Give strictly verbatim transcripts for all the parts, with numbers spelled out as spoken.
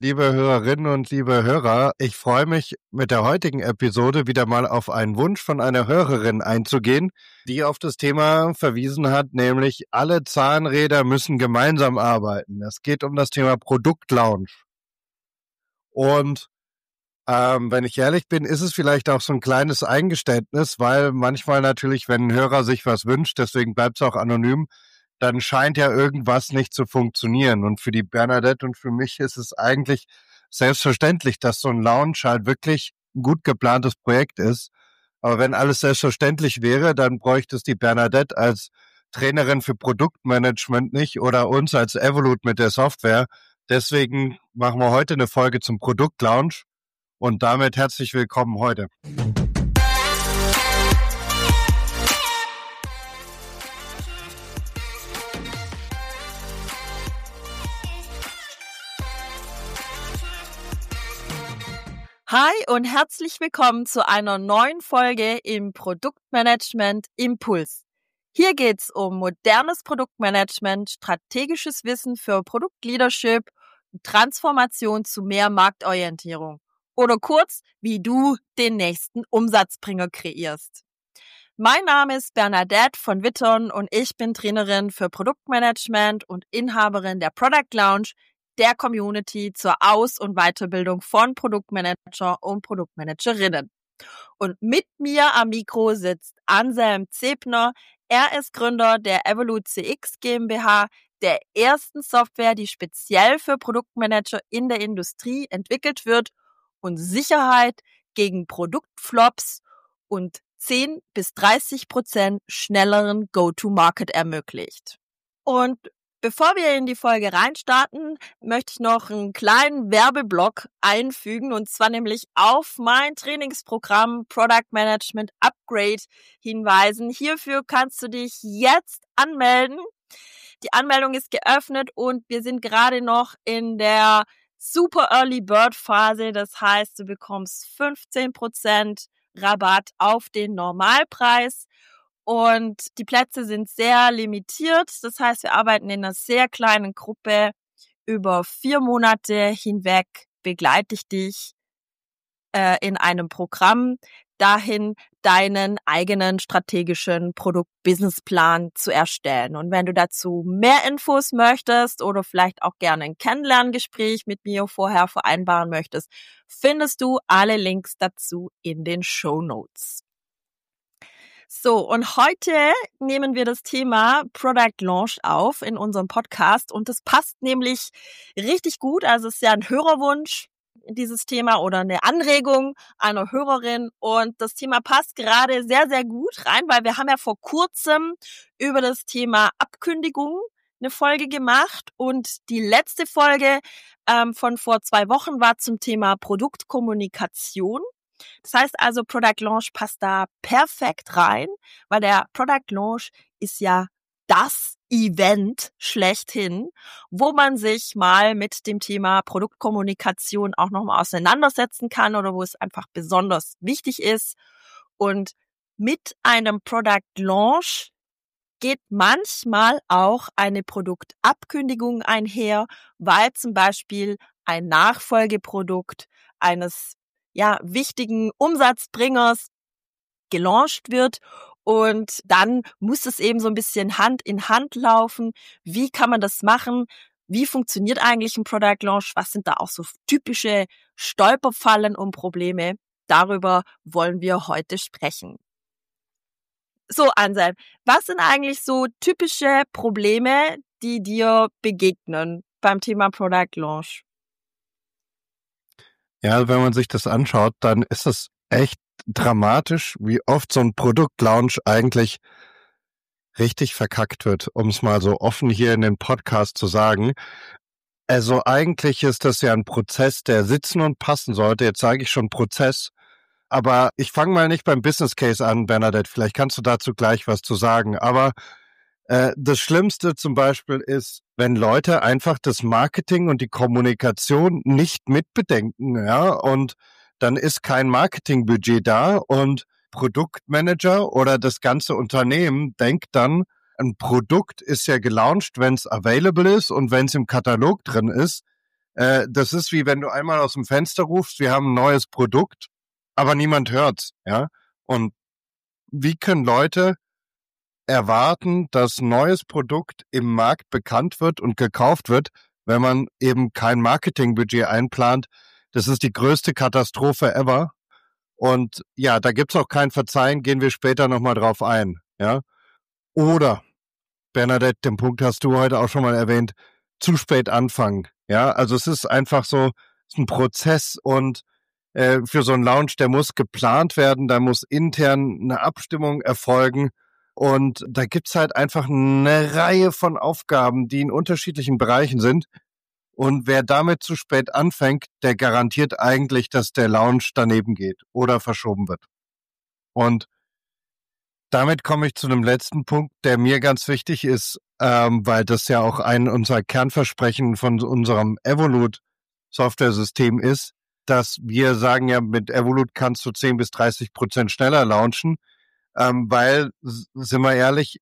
Liebe Hörerinnen und liebe Hörer, ich freue mich, mit der heutigen Episode wieder mal auf einen Wunsch von einer Hörerin einzugehen, die auf das Thema verwiesen hat, nämlich alle Zahnräder müssen gemeinsam arbeiten. Es geht um das Thema Produktlaunch. Und ähm, wenn ich ehrlich bin, ist es vielleicht auch so ein kleines Eingeständnis, weil manchmal natürlich, wenn ein Hörer sich was wünscht, deswegen bleibt es auch anonym, dann scheint ja irgendwas nicht zu funktionieren. Und für die Bernadette und für mich ist es eigentlich selbstverständlich, dass so ein Launch halt wirklich ein gut geplantes Projekt ist. Aber wenn alles selbstverständlich wäre, dann bräuchte es die Bernadette als Trainerin für Produktmanagement nicht oder uns als Evolut mit der Software. Deswegen machen wir heute eine Folge zum Produktlaunch und damit herzlich willkommen heute. Hi und herzlich willkommen zu einer neuen Folge im Produktmanagement Impuls. Hier geht's um modernes Produktmanagement, strategisches Wissen für Produktleadership und Transformation zu mehr Marktorientierung. Oder kurz, wie du den nächsten Umsatzbringer kreierst. Mein Name ist Bernadette von Wittern und ich bin Trainerin für Produktmanagement und Inhaberin der Product Lounge, der Community zur Aus- und Weiterbildung von Produktmanager und Produktmanagerinnen. Und mit mir am Mikro sitzt Anselm Zebner. Er ist Gründer der Evolut C X GmbH, der ersten Software, die speziell für Produktmanager in der Industrie entwickelt wird und Sicherheit gegen Produktflops und zehn bis dreißig Prozent schnelleren Go-to-Market ermöglicht. Und bevor wir in die Folge reinstarten, möchte ich noch einen kleinen Werbeblock einfügen und zwar nämlich auf mein Trainingsprogramm Product Management Upgrade hinweisen. Hierfür kannst du dich jetzt anmelden. Die Anmeldung ist geöffnet und wir sind gerade noch in der Super Early Bird Phase. Das heißt, du bekommst fünfzehn Prozent Rabatt auf den Normalpreis. Und die Plätze sind sehr limitiert. Das heißt, wir arbeiten in einer sehr kleinen Gruppe. Über vier Monate hinweg begleite ich dich äh, in einem Programm dahin, deinen eigenen strategischen Produkt-Business-Plan zu erstellen. Und wenn du dazu mehr Infos möchtest oder vielleicht auch gerne ein Kennenlerngespräch mit mir vorher vereinbaren möchtest, findest du alle Links dazu in den Shownotes. So, und heute nehmen wir das Thema Product Launch auf in unserem Podcast und das passt nämlich richtig gut. Also es ist ja ein Hörerwunsch, dieses Thema, oder eine Anregung einer Hörerin und das Thema passt gerade sehr, sehr gut rein, weil wir haben ja vor kurzem über das Thema Abkündigung eine Folge gemacht und die letzte Folge ähm, von vor zwei Wochen war zum Thema Produktkommunikation. Das heißt also, Product Launch passt da perfekt rein, weil der Product Launch ist ja das Event schlechthin, wo man sich mal mit dem Thema Produktkommunikation auch nochmal auseinandersetzen kann oder wo es einfach besonders wichtig ist. Und mit einem Product Launch geht manchmal auch eine Produktabkündigung einher, weil zum Beispiel ein Nachfolgeprodukt eines ja, wichtigen Umsatzbringers gelauncht wird und dann muss es eben so ein bisschen Hand in Hand laufen. Wie kann man das machen? Wie funktioniert eigentlich ein Product Launch? Was sind da auch so typische Stolperfallen und Probleme? Darüber wollen wir heute sprechen. So, Anselm, was sind eigentlich so typische Probleme, die dir begegnen beim Thema Product Launch? Ja, wenn man sich das anschaut, dann ist es echt dramatisch, wie oft so ein Produktlaunch eigentlich richtig verkackt wird, um es mal so offen hier in dem Podcast zu sagen. Also eigentlich ist das ja ein Prozess, der sitzen und passen sollte. Jetzt sage ich schon Prozess, aber ich fange mal nicht beim Business Case an, Bernadette. Vielleicht kannst du dazu gleich was zu sagen. Aber äh, das Schlimmste zum Beispiel ist, wenn Leute einfach das Marketing und die Kommunikation nicht mitbedenken, ja, und dann ist kein Marketingbudget da und Produktmanager oder das ganze Unternehmen denkt dann, ein Produkt ist ja gelauncht, wenn es available ist und wenn es im Katalog drin ist. Äh, das ist wie wenn du einmal aus dem Fenster rufst, wir haben ein neues Produkt, aber niemand hört's, ja. Und wie können Leute erwarten, dass ein neues Produkt im Markt bekannt wird und gekauft wird, wenn man eben kein Marketingbudget einplant? Das ist die größte Katastrophe ever. Und ja, da gibt's auch kein Verzeihen, gehen wir später nochmal drauf ein, ja. Oder, Bernadette, den Punkt hast du heute auch schon mal erwähnt, zu spät anfangen, ja. Also es ist einfach so, es ist ein Prozess und äh, für so einen Launch, der muss geplant werden, da muss intern eine Abstimmung erfolgen und da gibt's halt einfach eine Reihe von Aufgaben, die in unterschiedlichen Bereichen sind. Und wer damit zu spät anfängt, der garantiert eigentlich, dass der Launch daneben geht oder verschoben wird. Und damit komme ich zu einem letzten Punkt, der mir ganz wichtig ist, ähm, weil das ja auch ein unserer Kernversprechen von unserem Evolut Software-System ist, dass wir sagen ja, mit Evolut kannst du zehn bis dreißig Prozent schneller launchen, ähm, weil, sind wir ehrlich,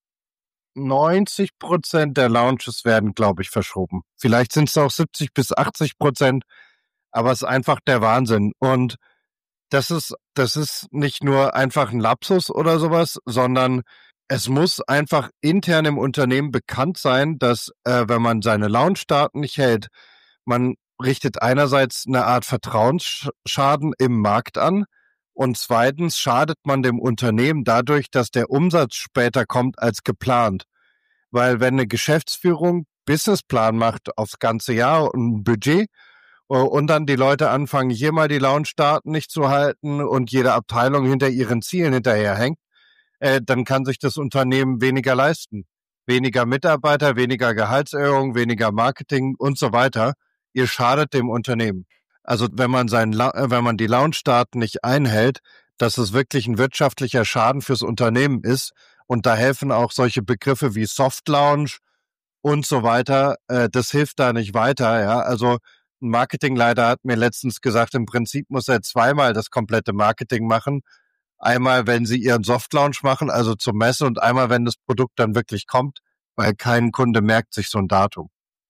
neunzig Prozent der Launches werden, glaube ich, verschoben. Vielleicht sind es auch siebzig bis achtzig Prozent, aber es ist einfach der Wahnsinn. Und das ist, das ist nicht nur einfach ein Lapsus oder sowas, sondern es muss einfach intern im Unternehmen bekannt sein, dass äh, wenn man seine Launchdaten nicht hält, man richtet einerseits eine Art Vertrauensschaden im Markt an und zweitens schadet man dem Unternehmen dadurch, dass der Umsatz später kommt als geplant. Weil wenn eine Geschäftsführung Businessplan macht aufs ganze Jahr und ein Budget und dann die Leute anfangen, hier mal die Launchdaten nicht zu halten und jede Abteilung hinter ihren Zielen hinterherhängt, äh, dann kann sich das Unternehmen weniger leisten. Weniger Mitarbeiter, weniger Gehaltserhöhung, weniger Marketing und so weiter. Ihr schadet dem Unternehmen. Also wenn man seinen, La- äh, wenn man die Launchdaten nicht einhält, dass es wirklich ein wirtschaftlicher Schaden fürs Unternehmen ist. Und da helfen auch solche Begriffe wie Soft Launch und so weiter. Äh, das hilft da nicht weiter. Ja, also ein Marketingleiter hat mir letztens gesagt, im Prinzip muss er zweimal das komplette Marketing machen. Einmal, wenn sie ihren Soft-Launch machen, also zur Messe, und einmal, wenn das Produkt dann wirklich kommt, weil kein Kunde merkt sich so ein Datum.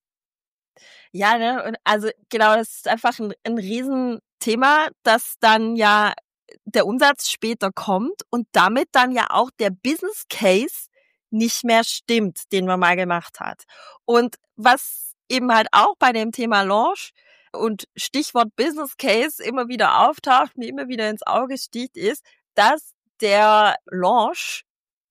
Ja, ne, und also genau, das ist einfach ein, ein Riesenthema, dass dann ja der Umsatz später kommt und damit dann ja auch der Business Case nicht mehr stimmt, den man mal gemacht hat. Und was eben halt auch bei dem Thema Launch und Stichwort Business Case immer wieder auftaucht, mir immer wieder ins Auge sticht, ist, dass der Launch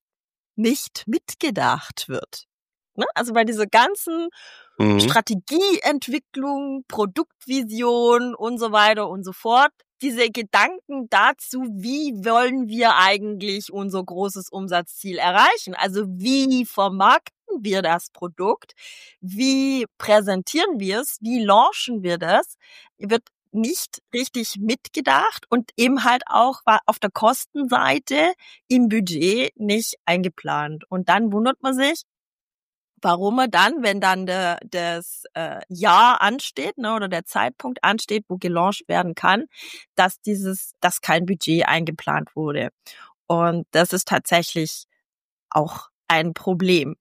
nicht mitgedacht wird. Ne? Also bei dieser ganzen Mhm. Strategieentwicklung, Produktvision und so weiter und so fort, diese Gedanken dazu, wie wollen wir eigentlich unser großes Umsatzziel erreichen? Also wie vermarkten wir das Produkt? Wie präsentieren wir es? Wie launchen wir das? Wird nicht richtig mitgedacht und eben halt auch auf der Kostenseite im Budget nicht eingeplant. Und dann wundert man sich, warum er dann, wenn dann de, das äh, Jahr ansteht, ne, oder der Zeitpunkt ansteht, wo gelauncht werden kann, dass dieses, dass kein Budget eingeplant wurde. Und das ist tatsächlich auch ein Problem.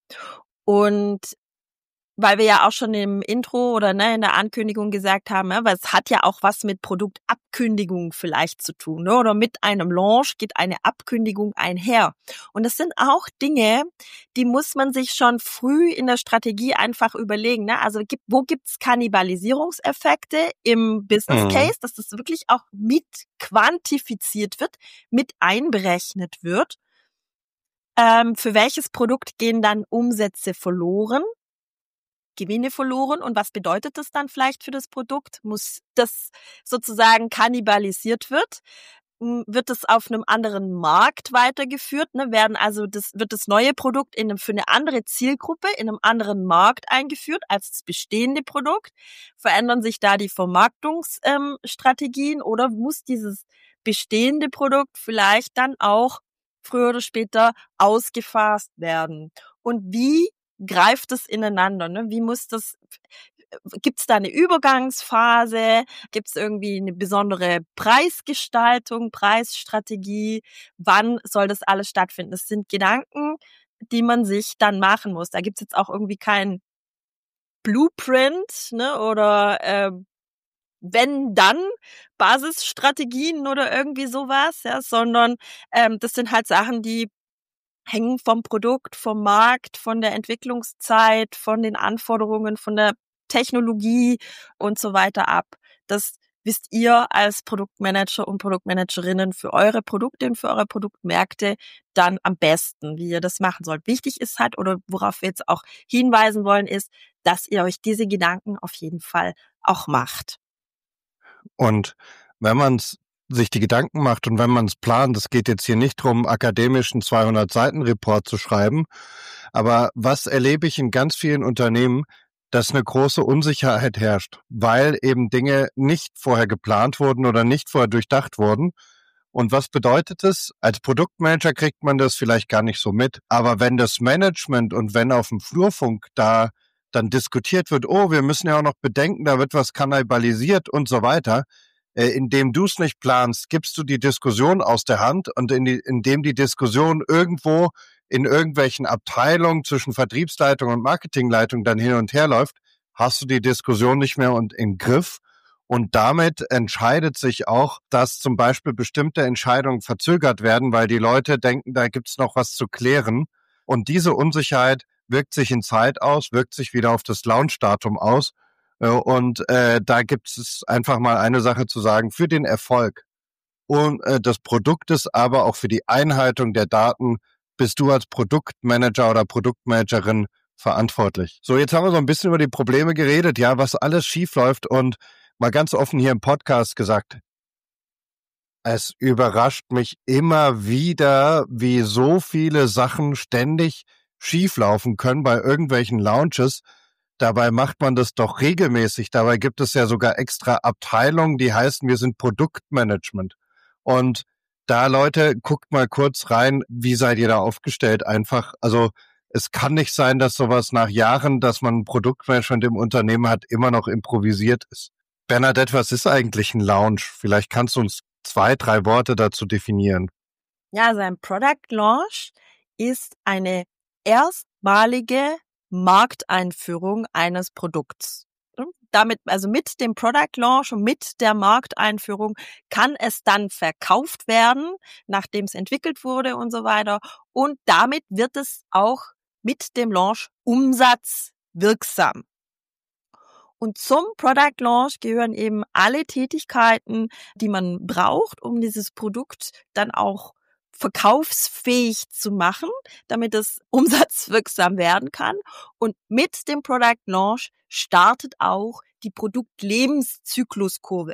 Und weil wir ja auch schon im Intro oder ne, in der Ankündigung gesagt haben, ja, weil es hat ja auch was mit Produktabkündigung vielleicht zu tun, ne? Oder mit einem Launch geht eine Abkündigung einher. Und das sind auch Dinge, die muss man sich schon früh in der Strategie einfach überlegen. Ne? Also gibt, wo gibt's Kannibalisierungseffekte im Business Case, dass das wirklich auch mit quantifiziert wird, mit einberechnet wird. Ähm, für welches Produkt gehen dann Umsätze verloren? Gewinne verloren und was bedeutet das dann vielleicht für das Produkt? Muss das sozusagen kannibalisiert wird? Wird es auf einem anderen Markt weitergeführt? Ne? Werden also das wird das neue Produkt in einem, für eine andere Zielgruppe in einem anderen Markt eingeführt als das bestehende Produkt? Verändern sich da die Vermarktungsstrategien ähm, oder muss dieses bestehende Produkt vielleicht dann auch früher oder später ausgefasst werden? Und wie greift es ineinander? Ne? Wie muss das, gibt es da eine Übergangsphase? Gibt es irgendwie eine besondere Preisgestaltung, Preisstrategie? Wann soll das alles stattfinden? Das sind Gedanken, die man sich dann machen muss. Da gibt es jetzt auch irgendwie kein Blueprint, ne, oder äh, wenn dann Basisstrategien oder irgendwie sowas, ja, sondern ähm, das sind halt Sachen, die hängen vom Produkt, vom Markt, von der Entwicklungszeit, von den Anforderungen, von der Technologie und so weiter ab. Das wisst ihr als Produktmanager und Produktmanagerinnen für eure Produkte und für eure Produktmärkte dann am besten, wie ihr das machen sollt. Wichtig ist halt, oder worauf wir jetzt auch hinweisen wollen, ist, dass ihr euch diese Gedanken auf jeden Fall auch macht. Und wenn man sich die Gedanken macht und wenn man es plant, es geht jetzt hier nicht darum, akademischen zweihundert-Seiten-Report zu schreiben, aber was erlebe ich in ganz vielen Unternehmen, dass eine große Unsicherheit herrscht, weil eben Dinge nicht vorher geplant wurden oder nicht vorher durchdacht wurden. Und was bedeutet es? Als Produktmanager kriegt man das vielleicht gar nicht so mit, aber wenn das Management und wenn auf dem Flurfunk da dann diskutiert wird, oh, wir müssen ja auch noch bedenken, da wird was kannibalisiert und so weiter, äh, indem du es nicht planst, gibst du die Diskussion aus der Hand und in die, indem die Diskussion irgendwo in irgendwelchen Abteilungen zwischen Vertriebsleitung und Marketingleitung dann hin und her läuft, hast du die Diskussion nicht mehr und im Griff. Und damit entscheidet sich auch, dass zum Beispiel bestimmte Entscheidungen verzögert werden, weil die Leute denken, da gibt's noch was zu klären. Und diese Unsicherheit wirkt sich in Zeit aus, wirkt sich wieder auf das Launchdatum aus. Und äh, da gibt es einfach mal eine Sache zu sagen, für den Erfolg und äh, des Produktes, aber auch für die Einhaltung der Daten bist du als Produktmanager oder Produktmanagerin verantwortlich. So, jetzt haben wir so ein bisschen über die Probleme geredet, ja, was alles schief läuft und mal ganz offen hier im Podcast gesagt, es überrascht mich immer wieder, wie so viele Sachen ständig schieflaufen können bei irgendwelchen Launches. Dabei macht man das doch regelmäßig. Dabei gibt es ja sogar extra Abteilungen, die heißen, wir sind Produktmanagement. Und da, Leute, guckt mal kurz rein, wie seid ihr da aufgestellt einfach. Also es kann nicht sein, dass sowas nach Jahren, dass man Produktmanagement im Unternehmen hat, immer noch improvisiert ist. Bernadette, was ist eigentlich ein Launch? Vielleicht kannst du uns zwei, drei Worte dazu definieren. Ja, also ein Product Launch ist eine erstmalige Markteinführung eines Produkts. Damit, also mit dem Product Launch und mit der Markteinführung kann es dann verkauft werden, nachdem es entwickelt wurde und so weiter. Und damit wird es auch mit dem Launch umsatzwirksam. Und zum Product Launch gehören eben alle Tätigkeiten, die man braucht, um dieses Produkt dann auch verkaufsfähig zu machen, damit es umsatzwirksam werden kann. Und mit dem Product Launch startet auch die Produktlebenszykluskurve.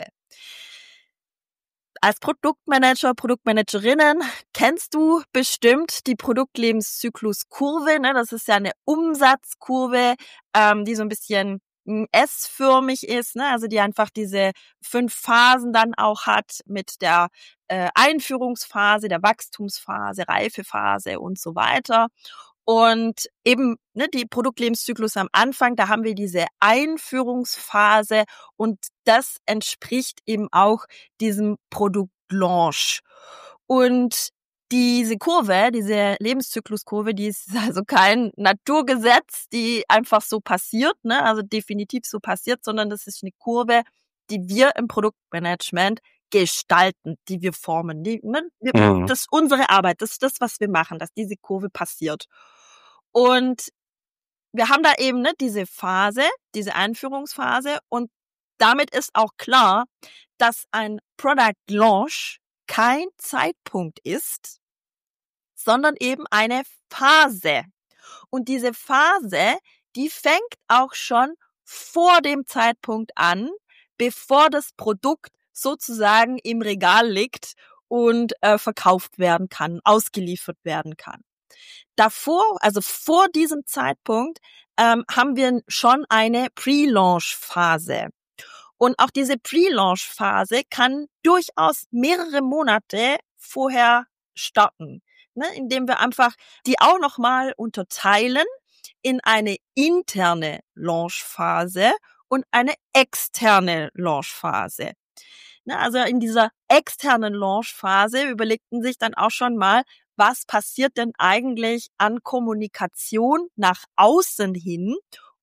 Als Produktmanager, Produktmanagerinnen kennst du bestimmt die Produktlebenszykluskurve. Ne? Das ist ja eine Umsatzkurve, ähm, die so ein bisschen S-förmig ist, ne? Also die einfach diese fünf Phasen dann auch hat mit der äh, Einführungsphase, der Wachstumsphase, Reifephase und so weiter. Und eben ne, die Produktlebenszyklus am Anfang, da haben wir diese Einführungsphase und das entspricht eben auch diesem Produktlaunch. Und diese Kurve, diese Lebenszykluskurve, die ist also kein Naturgesetz, die einfach so passiert, ne? Also definitiv so passiert, sondern das ist eine Kurve, die wir im Produktmanagement gestalten, die wir formen. Die, ne? wir, mhm. Das ist unsere Arbeit, das ist das, was wir machen, dass diese Kurve passiert. Und wir haben da eben ne, diese Phase, diese Einführungsphase und damit ist auch klar, dass ein Product Launch kein Zeitpunkt ist, sondern eben eine Phase. Und diese Phase, die fängt auch schon vor dem Zeitpunkt an, bevor das Produkt sozusagen im Regal liegt und äh, verkauft werden kann, ausgeliefert werden kann. Davor, also vor diesem Zeitpunkt, ähm, haben wir schon eine Pre-Launch-Phase. Und auch diese Pre-Launch-Phase kann durchaus mehrere Monate vorher starten, ne, indem wir einfach die auch nochmal unterteilen in eine interne Launch-Phase und eine externe Launch-Phase. Ne, also in dieser externen Launch-Phase überlegten sich dann auch schon mal, was passiert denn eigentlich an Kommunikation nach außen hin,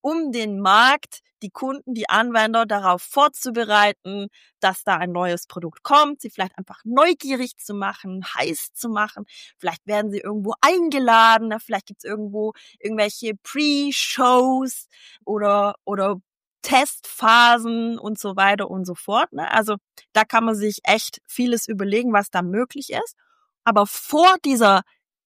um den Markt, die Kunden, die Anwender darauf vorzubereiten, dass da ein neues Produkt kommt, sie vielleicht einfach neugierig zu machen, heiß zu machen. Vielleicht werden sie irgendwo eingeladen, vielleicht gibt's irgendwo irgendwelche Pre-Shows oder oder Testphasen und so weiter und so fort. Ne? Also da kann man sich echt vieles überlegen, was da möglich ist. Aber vor dieser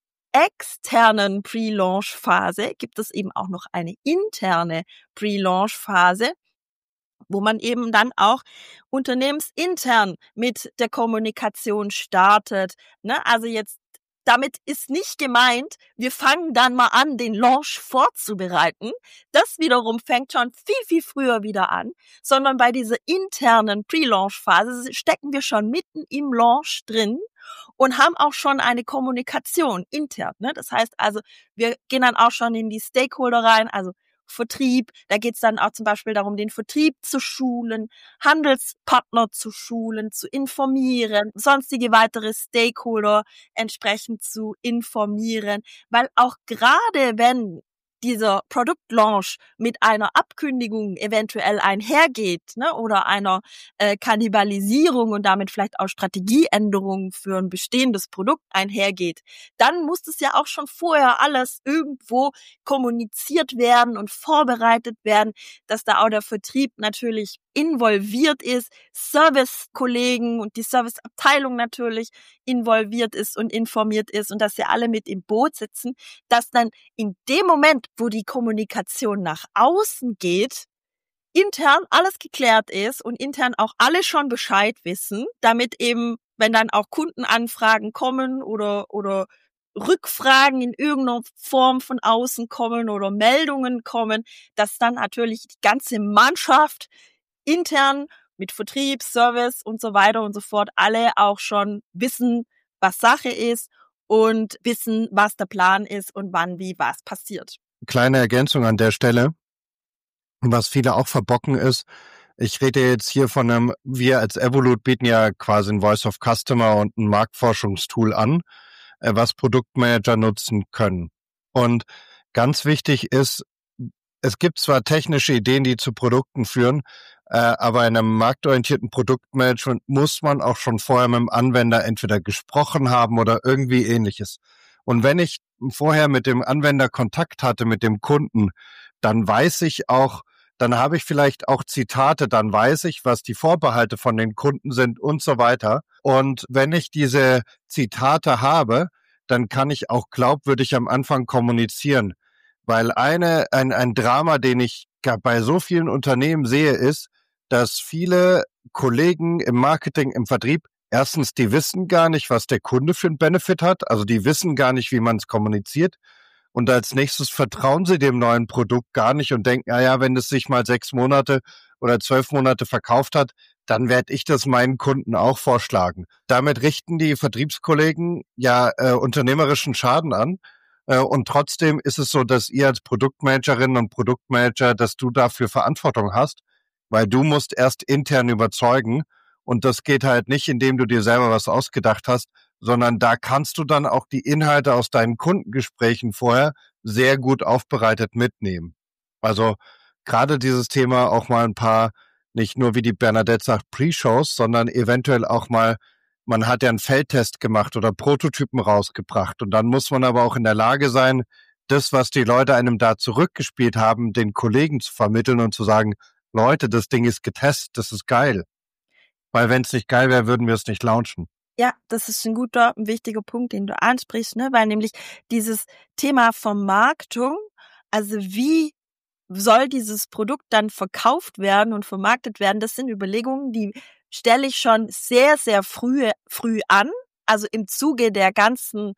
externen Pre-Launch-Phase gibt es eben auch noch eine interne Pre-Launch-Phase, wo man eben dann auch unternehmensintern mit der Kommunikation startet. Ne? Also jetzt damit ist nicht gemeint, wir fangen dann mal an, den Launch vorzubereiten. Das wiederum fängt schon viel, viel früher wieder an, sondern bei dieser internen Pre-Launch-Phase stecken wir schon mitten im Launch drin und haben auch schon eine Kommunikation intern. Ne? Das heißt also, wir gehen dann auch schon in die Stakeholder rein, also Vertrieb, da geht es dann auch zum Beispiel darum, den Vertrieb zu schulen, Handelspartner zu schulen, zu informieren, sonstige weitere Stakeholder entsprechend zu informieren, weil auch gerade wenn dieser Product Launch mit einer Abkündigung eventuell einhergeht, ne, oder einer äh, Kannibalisierung und damit vielleicht auch Strategieänderungen für ein bestehendes Produkt einhergeht, dann muss das ja auch schon vorher alles irgendwo kommuniziert werden und vorbereitet werden, dass da auch der Vertrieb natürlich involviert ist, Servicekollegen und die Serviceabteilung natürlich involviert ist und informiert ist und dass sie alle mit im Boot sitzen, dass dann in dem Moment, wo die Kommunikation nach außen geht, intern alles geklärt ist und intern auch alle schon Bescheid wissen, damit eben, wenn dann auch Kundenanfragen kommen oder oder Rückfragen in irgendeiner Form von außen kommen oder Meldungen kommen, dass dann natürlich die ganze Mannschaft intern mit Vertrieb, Service und so weiter und so fort alle auch schon wissen, was Sache ist und wissen, was der Plan ist und wann wie was passiert. Kleine Ergänzung an der Stelle. Was viele auch verbocken ist, ich rede jetzt hier von einem, wir als Evolut bieten ja quasi ein Voice of Customer und ein Marktforschungstool an, was Produktmanager nutzen können. Und ganz wichtig ist, es gibt zwar technische Ideen, die zu Produkten führen, aber in einem marktorientierten Produktmanagement muss man auch schon vorher mit dem Anwender entweder gesprochen haben oder irgendwie ähnliches. Und wenn ich vorher mit dem Anwender Kontakt hatte, mit dem Kunden, dann weiß ich auch, dann habe ich vielleicht auch Zitate, dann weiß ich, was die Vorbehalte von den Kunden sind und so weiter. Und wenn ich diese Zitate habe, dann kann ich auch glaubwürdig am Anfang kommunizieren. Weil eine, ein, ein Drama, den ich bei so vielen Unternehmen sehe, ist, dass viele Kollegen im Marketing, im Vertrieb, erstens, die wissen gar nicht, was der Kunde für einen Benefit hat. Also die wissen gar nicht, wie man es kommuniziert. Und als nächstes vertrauen sie dem neuen Produkt gar nicht und denken, ja, ja, wenn es sich mal sechs Monate oder zwölf Monate verkauft hat, dann werde ich das meinen Kunden auch vorschlagen. Damit richten die Vertriebskollegen ja äh, unternehmerischen Schaden an. Äh, und trotzdem ist es so, dass ihr als Produktmanagerin und Produktmanager, dass du dafür Verantwortung hast, weil du musst erst intern überzeugen. Und das geht halt nicht, indem du dir selber was ausgedacht hast, sondern da kannst du dann auch die Inhalte aus deinen Kundengesprächen vorher sehr gut aufbereitet mitnehmen. Also gerade dieses Thema auch mal ein paar, nicht nur wie die Bernadette sagt, Pre-Shows, sondern eventuell auch mal, man hat ja einen Feldtest gemacht oder Prototypen rausgebracht und dann muss man aber auch in der Lage sein, das, was die Leute einem da zurückgespielt haben, den Kollegen zu vermitteln und zu sagen, Leute, das Ding ist getestet, das ist geil. Weil wenn es nicht geil wäre, würden wir es nicht launchen. Ja, das ist ein guter, ein wichtiger Punkt, den du ansprichst, ne? Weil nämlich dieses Thema Vermarktung, also wie soll dieses Produkt dann verkauft werden und vermarktet werden, das sind Überlegungen, die stelle ich schon sehr, sehr früh, früh an. Also im Zuge der ganzen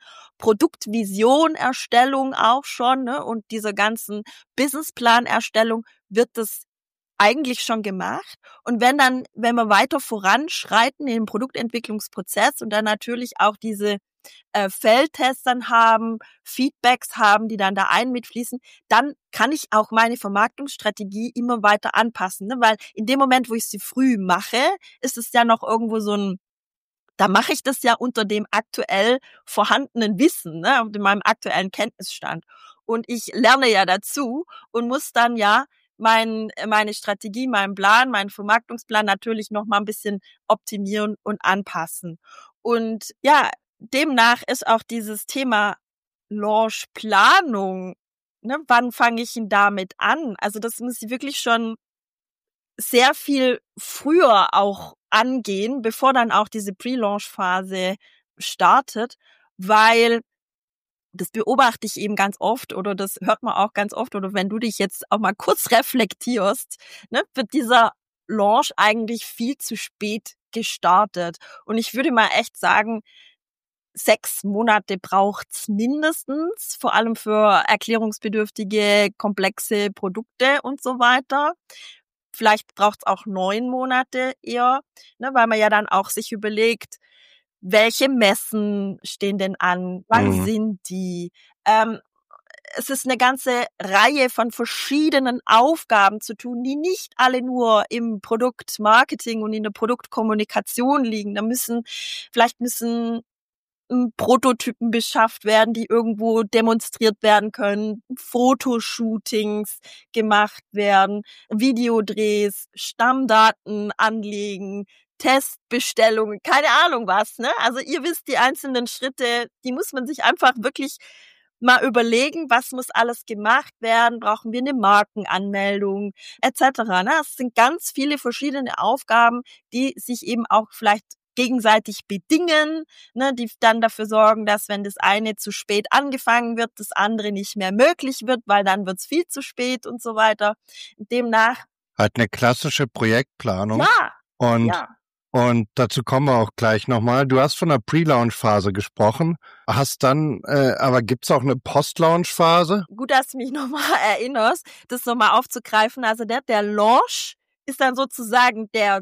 Produktvision-Erstellung auch schon, ne? Und dieser ganzen Businessplan-Erstellung wird das eigentlich schon gemacht. Und wenn dann, wenn wir weiter voranschreiten in den Produktentwicklungsprozess und dann natürlich auch diese äh, Feldtests dann haben, Feedbacks haben, die dann da ein mitfließen, dann kann ich auch meine Vermarktungsstrategie immer weiter anpassen, ne? Weil in dem Moment, wo ich sie früh mache, ist es ja noch irgendwo so ein, da mache ich das ja unter dem aktuell vorhandenen Wissen, ne, unter meinem aktuellen Kenntnisstand. und ich lerne ja dazu und muss dann ja mein, meine Strategie, meinen Plan, meinen Vermarktungsplan natürlich noch mal ein bisschen optimieren und anpassen. Und ja, demnach ist auch dieses Thema Launchplanung, ne, wann fange ich denn damit an? Also das muss ich wirklich schon sehr viel früher auch angehen, bevor dann auch diese Pre-Launch-Phase startet, weil das beobachte ich eben ganz oft oder das hört man auch ganz oft oder wenn du dich jetzt auch mal kurz reflektierst, ne, wird dieser Launch eigentlich viel zu spät gestartet. Und ich würde mal echt sagen, sechs Monate braucht's mindestens, vor allem für erklärungsbedürftige, komplexe Produkte und so weiter. Vielleicht braucht's auch neun Monate eher, ne, weil man ja dann auch sich überlegt, welche Messen stehen denn an? Wann Mhm. sind die? Ähm, es ist eine ganze Reihe von verschiedenen Aufgaben zu tun, die nicht alle nur im Produktmarketing und in der Produktkommunikation liegen. Da müssen, vielleicht müssen Prototypen beschafft werden, die irgendwo demonstriert werden können, Fotoshootings gemacht werden, Videodrehs, Stammdaten anlegen, Testbestellungen, keine Ahnung was, ne? Also ihr wisst die einzelnen Schritte, die muss man sich einfach wirklich mal überlegen, was muss alles gemacht werden, brauchen wir eine Markenanmeldung et cetera. Ne? Es sind ganz viele verschiedene Aufgaben, die sich eben auch vielleicht gegenseitig bedingen, ne, die dann dafür sorgen, dass wenn das eine zu spät angefangen wird, das andere nicht mehr möglich wird, weil dann wird's viel zu spät und so weiter. Demnach Halt eine klassische Projektplanung. Ja, und ja. Und dazu kommen wir auch gleich nochmal. Du hast von der Pre-Launch-Phase gesprochen, hast dann, äh, aber gibt's auch eine Post-Launch-Phase? Gut, dass du mich nochmal erinnerst, das nochmal aufzugreifen. Also der, der Launch ist dann sozusagen der,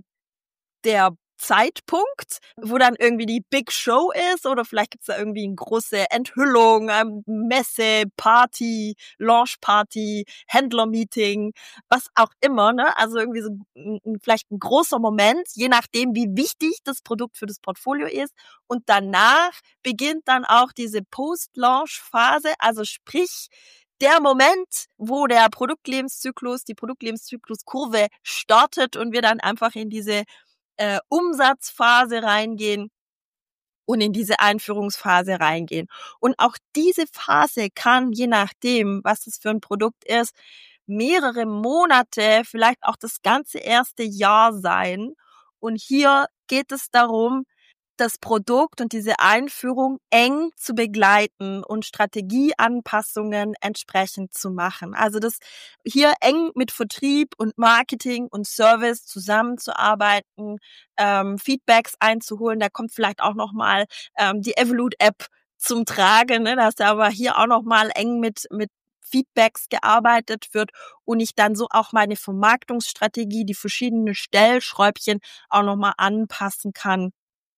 der Zeitpunkt, wo dann irgendwie die Big Show ist oder vielleicht gibt's da irgendwie eine große Enthüllung, ähm, Messe, Party, Launch-Party, Händler-Meeting, was auch immer, ne? Also irgendwie so ein, ein, vielleicht ein großer Moment, je nachdem, wie wichtig das Produkt für das Portfolio ist. Und danach beginnt dann auch diese Post-Launch-Phase, also sprich der Moment, wo der Produktlebenszyklus, die Produktlebenszyklus-Kurve startet und wir dann einfach in diese Äh, Umsatzphase reingehen und in diese Einführungsphase reingehen. Und auch diese Phase kann, je nachdem, was es für ein Produkt ist, mehrere Monate, vielleicht auch das ganze erste Jahr sein. Und hier geht es darum, das Produkt und diese Einführung eng zu begleiten und Strategieanpassungen entsprechend zu machen. Also das hier eng mit Vertrieb und Marketing und Service zusammenzuarbeiten, ähm, Feedbacks einzuholen. Da kommt vielleicht auch nochmal ähm, die Evolut-App zum Tragen, ne? Dass da aber hier auch nochmal eng mit mit Feedbacks gearbeitet wird und ich dann so auch meine Vermarktungsstrategie, die verschiedenen Stellschräubchen auch nochmal anpassen kann,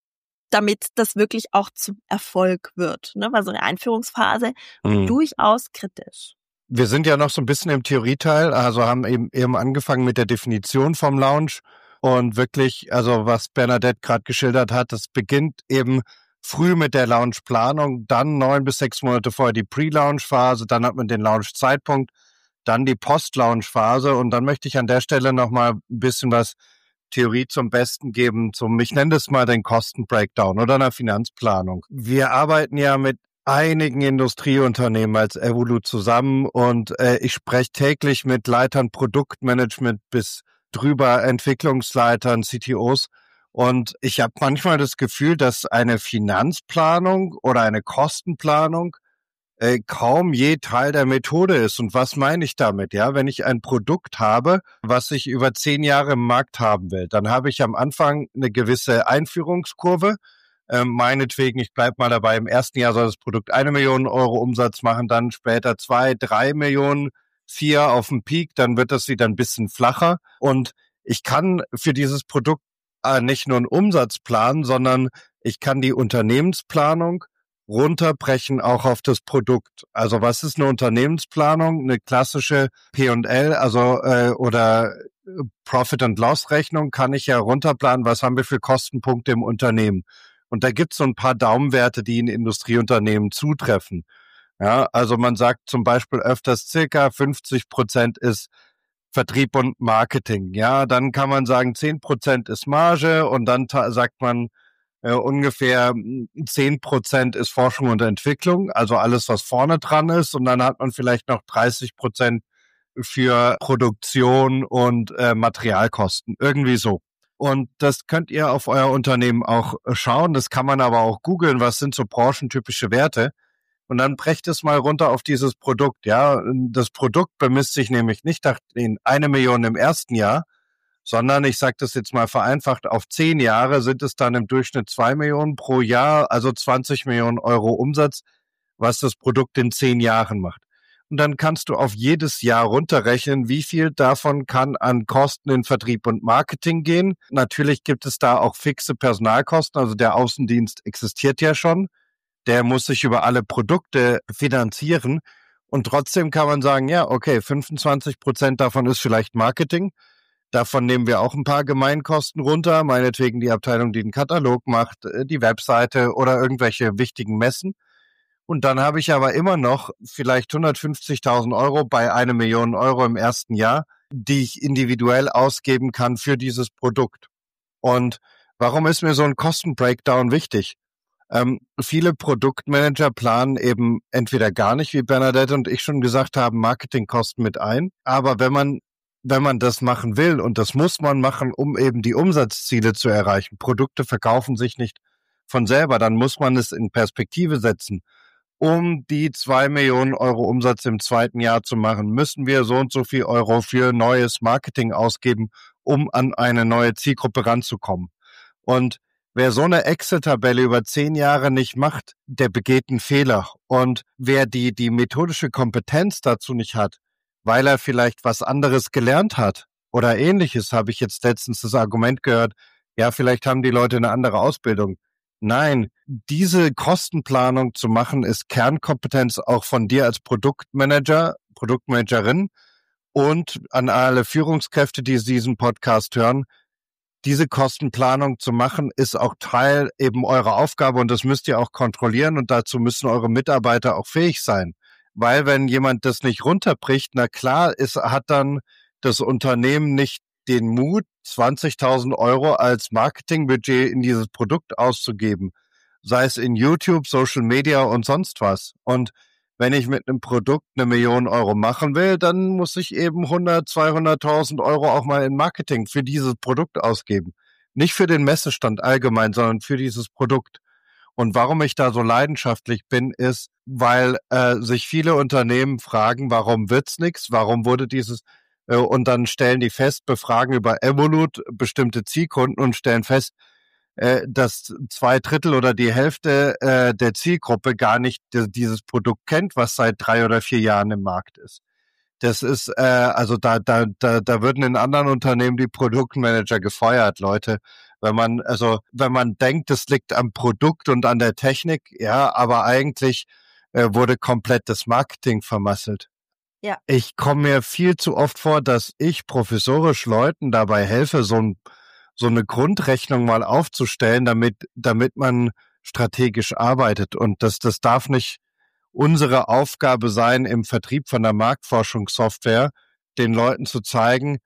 damit das wirklich auch zum Erfolg wird. Ne? Weil so eine Einführungsphase Mhm. durchaus kritisch. Wir sind ja noch so ein bisschen im Theorieteil, also haben eben, eben angefangen mit der Definition vom Launch und wirklich, also was Bernadette gerade geschildert hat, das beginnt eben früh mit der Launchplanung, dann neun bis sechs Monate vorher die Pre-Launch-Phase, dann hat man den Launch-Zeitpunkt, dann die Post-Launch-Phase und dann möchte ich an der Stelle nochmal ein bisschen was Theorie zum Besten geben, zum, ich nenne das mal den Kosten-Breakdown oder einer Finanzplanung. Wir arbeiten ja mit einigen Industrieunternehmen als Evolut zusammen und äh, ich spreche täglich mit Leitern Produktmanagement bis drüber Entwicklungsleitern, C T Os und ich habe manchmal das Gefühl, dass eine Finanzplanung oder eine Kostenplanung äh, kaum je Teil der Methode ist. Und was meine ich damit? Ja, wenn ich ein Produkt habe, was ich über zehn Jahre im Markt haben will, dann habe ich am Anfang eine gewisse Einführungskurve. Ähm, meinetwegen, ich bleib mal dabei, im ersten Jahr soll das Produkt eine Million Euro Umsatz machen, dann später zwei, drei Millionen, vier auf dem Peak, dann wird das wieder ein bisschen flacher. Und ich kann für dieses Produkt äh, nicht nur einen Umsatz planen, sondern ich kann die Unternehmensplanung runterbrechen auch auf das Produkt. Also was ist eine Unternehmensplanung? Eine klassische P und L, also äh, oder Profit and Loss Rechnung kann ich ja runterplanen, was haben wir für Kostenpunkte im Unternehmen. Und da gibt es so ein paar Daumenwerte, die in Industrieunternehmen zutreffen. Ja, also man sagt zum Beispiel öfters, circa fünfzig Prozent ist Vertrieb und Marketing. Ja, dann kann man sagen, zehn Prozent ist Marge und dann ta- sagt man, äh, ungefähr zehn Prozent ist Forschung und Entwicklung, also alles, was vorne dran ist. Und dann hat man vielleicht noch dreißig Prozent für Produktion und äh, Materialkosten. Irgendwie so. Und das könnt ihr auf euer Unternehmen auch schauen. Das kann man aber auch googeln. Was sind so branchentypische Werte? Und dann brecht es mal runter auf dieses Produkt. Ja, das Produkt bemisst sich nämlich nicht in eine Million im ersten Jahr, sondern ich sage das jetzt mal vereinfacht, auf zehn Jahre sind es dann im Durchschnitt zwei Millionen pro Jahr, also zwanzig Millionen Euro Umsatz, was das Produkt in zehn Jahren macht. Und dann kannst du auf jedes Jahr runterrechnen, wie viel davon kann an Kosten in Vertrieb und Marketing gehen. Natürlich gibt es da auch fixe Personalkosten, also der Außendienst existiert ja schon. Der muss sich über alle Produkte finanzieren. Und trotzdem kann man sagen, ja, okay, fünfundzwanzig Prozent davon ist vielleicht Marketing. Davon nehmen wir auch ein paar Gemeinkosten runter, meinetwegen die Abteilung, die den Katalog macht, die Webseite oder irgendwelche wichtigen Messen. Und dann habe ich aber immer noch vielleicht hundertfünfzigtausend Euro bei eine Million Euro im ersten Jahr, die ich individuell ausgeben kann für dieses Produkt. Und warum ist mir so ein Kostenbreakdown wichtig? Ähm, viele Produktmanager planen eben entweder gar nicht, wie Bernadette und ich schon gesagt haben, Marketingkosten mit ein. Aber wenn man wenn man das machen will, und das muss man machen, um eben die Umsatzziele zu erreichen, Produkte verkaufen sich nicht von selber, dann muss man es in Perspektive setzen. Um die zwei Millionen Euro Umsatz im zweiten Jahr zu machen, müssen wir so und so viel Euro für neues Marketing ausgeben, um an eine neue Zielgruppe ranzukommen. Und wer so eine Excel-Tabelle über zehn Jahre nicht macht, der begeht einen Fehler. Und wer die, die methodische Kompetenz dazu nicht hat, weil er vielleicht was anderes gelernt hat oder Ähnliches, habe ich jetzt letztens das Argument gehört, ja, vielleicht haben die Leute eine andere Ausbildung. Nein, diese Kostenplanung zu machen, ist Kernkompetenz auch von dir als Produktmanager, Produktmanagerin und an alle Führungskräfte, die diesen Podcast hören. Diese Kostenplanung zu machen, ist auch Teil eben eurer Aufgabe und das müsst ihr auch kontrollieren und dazu müssen eure Mitarbeiter auch fähig sein. Weil wenn jemand das nicht runterbricht, na klar, ist, hat dann das Unternehmen nicht den Mut, zwanzigtausend Euro als Marketingbudget in dieses Produkt auszugeben, sei es in YouTube, Social Media und sonst was. Und wenn ich mit einem Produkt eine Million Euro machen will, dann muss ich eben hundert, zweihunderttausend Euro auch mal in Marketing für dieses Produkt ausgeben. Nicht für den Messestand allgemein, sondern für dieses Produkt. Und warum ich da so leidenschaftlich bin, ist, weil äh, sich viele Unternehmen fragen, warum wird's nix? Warum wurde dieses äh, und dann stellen die fest, befragen über Evolut bestimmte Zielkunden und stellen fest, äh, dass zwei Drittel oder die Hälfte äh, der Zielgruppe gar nicht d- dieses Produkt kennt, was seit drei oder vier Jahren im Markt ist. Das ist, äh, also da, da, da, da würden in anderen Unternehmen die Produktmanager gefeuert, Leute. Wenn man, also, wenn man denkt, es liegt am Produkt und an der Technik, ja, aber eigentlich äh, wurde komplett das Marketing vermasselt. Ja. Ich komme mir viel zu oft vor, dass ich professorisch Leuten dabei helfe, so, ein, so eine Grundrechnung mal aufzustellen, damit, damit man strategisch arbeitet. Und das, das darf nicht unsere Aufgabe sein, im Vertrieb von der Marktforschungssoftware den Leuten zu zeigen,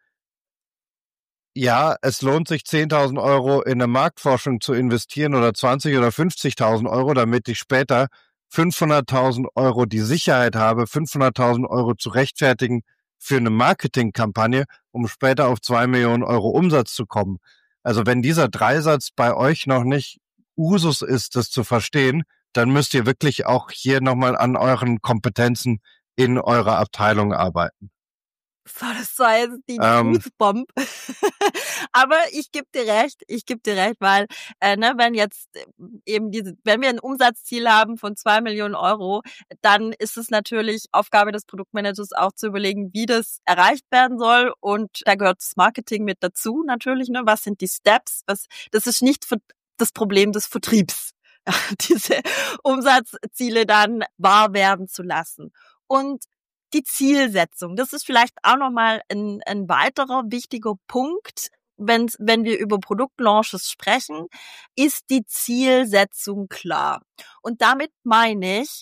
ja, es lohnt sich zehntausend Euro in eine Marktforschung zu investieren oder zwanzig oder fünfzigtausend Euro, damit ich später fünfhunderttausend Euro die Sicherheit habe, fünfhunderttausend Euro zu rechtfertigen für eine Marketingkampagne, um später auf zwei Millionen Euro Umsatz zu kommen. Also wenn dieser Dreisatz bei euch noch nicht Usus ist, das zu verstehen, dann müsst ihr wirklich auch hier nochmal an euren Kompetenzen in eurer Abteilung arbeiten. So, das war jetzt die Ähm, Fußbomb. Aber ich gebe dir recht, ich gebe dir recht, weil äh, ne, wenn jetzt äh, eben diese, wenn wir ein Umsatzziel haben von zwei Millionen Euro, dann ist es natürlich Aufgabe des Produktmanagers auch zu überlegen, wie das erreicht werden soll. Und da gehört das Marketing mit dazu natürlich. Ne? Was sind die Steps? Was, das ist nicht für das Problem des Vertriebs, diese Umsatzziele dann wahr werden zu lassen. Und die Zielsetzung, das ist vielleicht auch nochmal ein, ein weiterer wichtiger Punkt, wenn, wenn wir über Produktlaunches sprechen, ist die Zielsetzung klar. Und damit meine ich,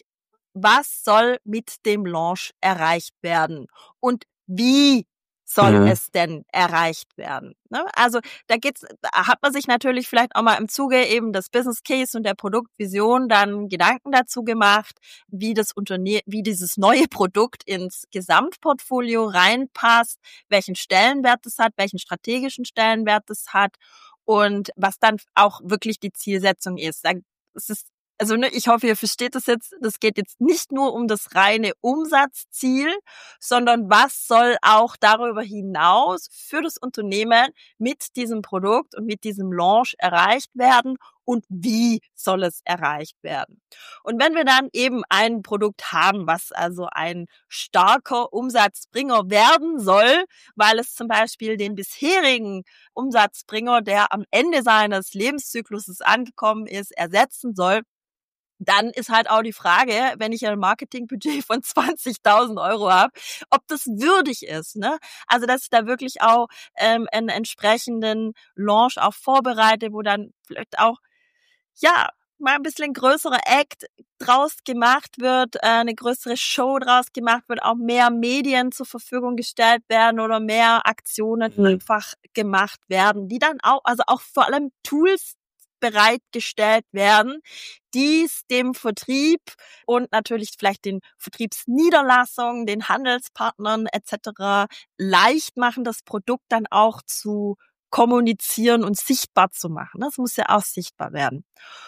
was soll mit dem Launch erreicht werden und wie soll mhm. es denn erreicht werden? Ne? Also da geht's, da hat man sich natürlich vielleicht auch mal im Zuge eben des Business Case und der Produktvision dann Gedanken dazu gemacht, wie das Unternehmen, wie dieses neue Produkt ins Gesamtportfolio reinpasst, welchen Stellenwert es hat, welchen strategischen Stellenwert es hat und was dann auch wirklich die Zielsetzung ist. Es ist Also ne, ich hoffe, ihr versteht das jetzt. Das geht jetzt nicht nur um das reine Umsatzziel, sondern was soll auch darüber hinaus für das Unternehmen mit diesem Produkt und mit diesem Launch erreicht werden und wie soll es erreicht werden. Und wenn wir dann eben ein Produkt haben, was also ein starker Umsatzbringer werden soll, weil es zum Beispiel den bisherigen Umsatzbringer, der am Ende seines Lebenszykluses angekommen ist, ersetzen soll, dann ist halt auch die Frage, wenn ich ein Marketingbudget von zwanzigtausend Euro habe, ob das würdig ist. Ne? Also dass ich da wirklich auch ähm, einen entsprechenden Launch auch vorbereite, wo dann vielleicht auch ja mal ein bisschen größerer Act draus gemacht wird, äh, eine größere Show draus gemacht wird, auch mehr Medien zur Verfügung gestellt werden oder mehr Aktionen mhm. einfach gemacht werden, die dann auch, also auch vor allem Tools bereitgestellt werden, die es dem Vertrieb und natürlich vielleicht den Vertriebsniederlassungen, den Handelspartnern et cetera leicht machen, das Produkt dann auch zu kommunizieren und sichtbar zu machen. Das muss ja auch sichtbar werden.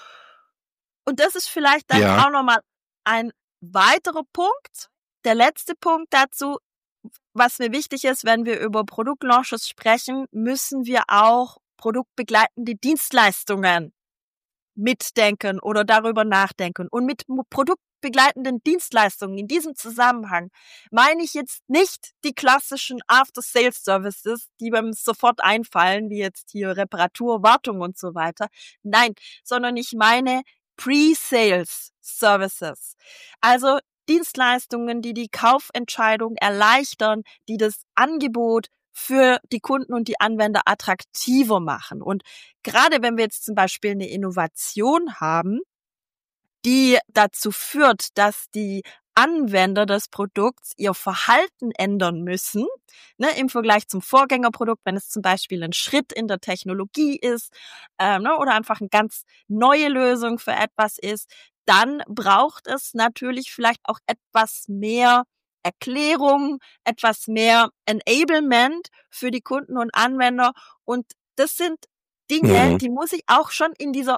Und das ist vielleicht dann ja. auch nochmal ein weiterer Punkt. Der letzte Punkt dazu, was mir wichtig ist, wenn wir über Produktlaunches sprechen, müssen wir auch produktbegleitende Dienstleistungen mitdenken oder darüber nachdenken. Und mit produktbegleitenden Dienstleistungen in diesem Zusammenhang meine ich jetzt nicht die klassischen After-Sales-Services, die beim sofort einfallen, wie jetzt hier Reparatur, Wartung und so weiter. Nein, sondern ich meine Pre-Sales-Services. Also Dienstleistungen, die die Kaufentscheidung erleichtern, die das Angebot für die Kunden und die Anwender attraktiver machen. Und gerade wenn wir jetzt zum Beispiel eine Innovation haben, die dazu führt, dass die Anwender des Produkts ihr Verhalten ändern müssen, ne, im Vergleich zum Vorgängerprodukt, wenn es zum Beispiel ein Schritt in der Technologie ist ähm, ne, oder einfach eine ganz neue Lösung für etwas ist, dann braucht es natürlich vielleicht auch etwas mehr Erklärung, etwas mehr Enablement für die Kunden und Anwender. Und das sind Dinge, mhm. die muss ich auch schon in dieser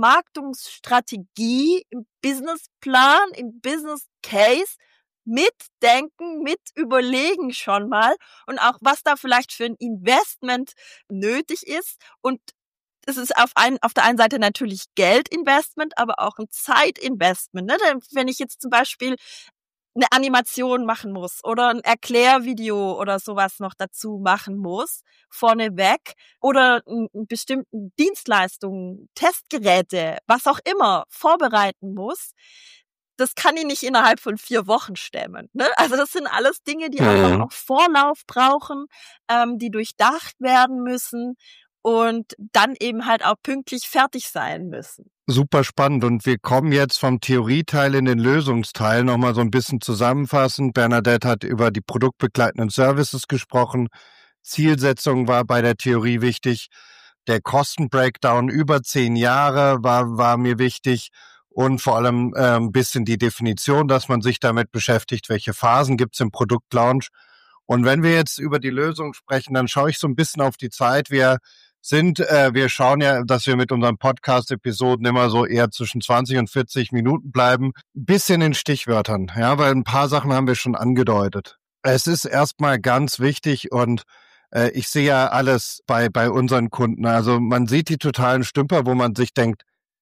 Vermarktungsstrategie, im Businessplan, im Business Case mitdenken, mit überlegen schon mal und auch, was da vielleicht für ein Investment nötig ist. Und es ist auf, ein, auf der einen Seite natürlich Geldinvestment, aber auch ein Zeitinvestment. Ne? Denn wenn ich jetzt zum Beispiel eine Animation machen muss oder ein Erklärvideo oder sowas noch dazu machen muss, vorneweg, oder einen bestimmten Dienstleistungen, Testgeräte, was auch immer, vorbereiten muss, das kann ich nicht innerhalb von vier Wochen stemmen. Ne? Also das sind alles Dinge, die mhm. einfach auch Vorlauf brauchen, ähm, die durchdacht werden müssen und dann eben halt auch pünktlich fertig sein müssen. Super spannend, und wir kommen jetzt vom Theorieteil in den Lösungsteil nochmal so ein bisschen zusammenfassend. Bernadette hat über die produktbegleitenden Services gesprochen. Zielsetzung war bei der Theorie wichtig. Der Kostenbreakdown über zehn Jahre war, war mir wichtig, und vor allem äh, ein bisschen die Definition, dass man sich damit beschäftigt, welche Phasen gibt's im Produktlaunch. Und wenn wir jetzt über die Lösung sprechen, dann schaue ich so ein bisschen auf die Zeit. Wir sind, äh, wir schauen ja, dass wir mit unseren Podcast-Episoden immer so eher zwischen zwanzig und vierzig Minuten bleiben. Bisschen in Stichwörtern, ja, weil ein paar Sachen haben wir schon angedeutet. Es ist erstmal ganz wichtig, und äh, ich sehe ja alles bei, bei unseren Kunden. Also man sieht die totalen Stümper, wo man sich denkt,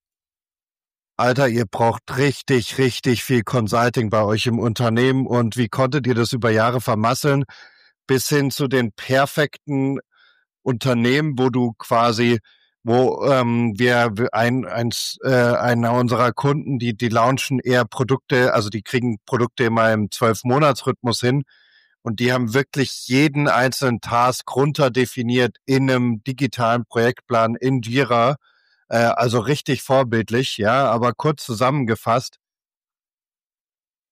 Alter, ihr braucht richtig, richtig viel Consulting bei euch im Unternehmen, und wie konntet ihr das über Jahre vermasseln, bis hin zu den perfekten Unternehmen, wo du quasi, wo ähm, wir ein, eins, äh, einer unserer Kunden, die die launchen eher Produkte, also die kriegen Produkte immer im zwölf-Monats-Rhythmus hin, und die haben wirklich jeden einzelnen Task runterdefiniert in einem digitalen Projektplan in Jira, äh, also richtig vorbildlich, ja, aber kurz zusammengefasst.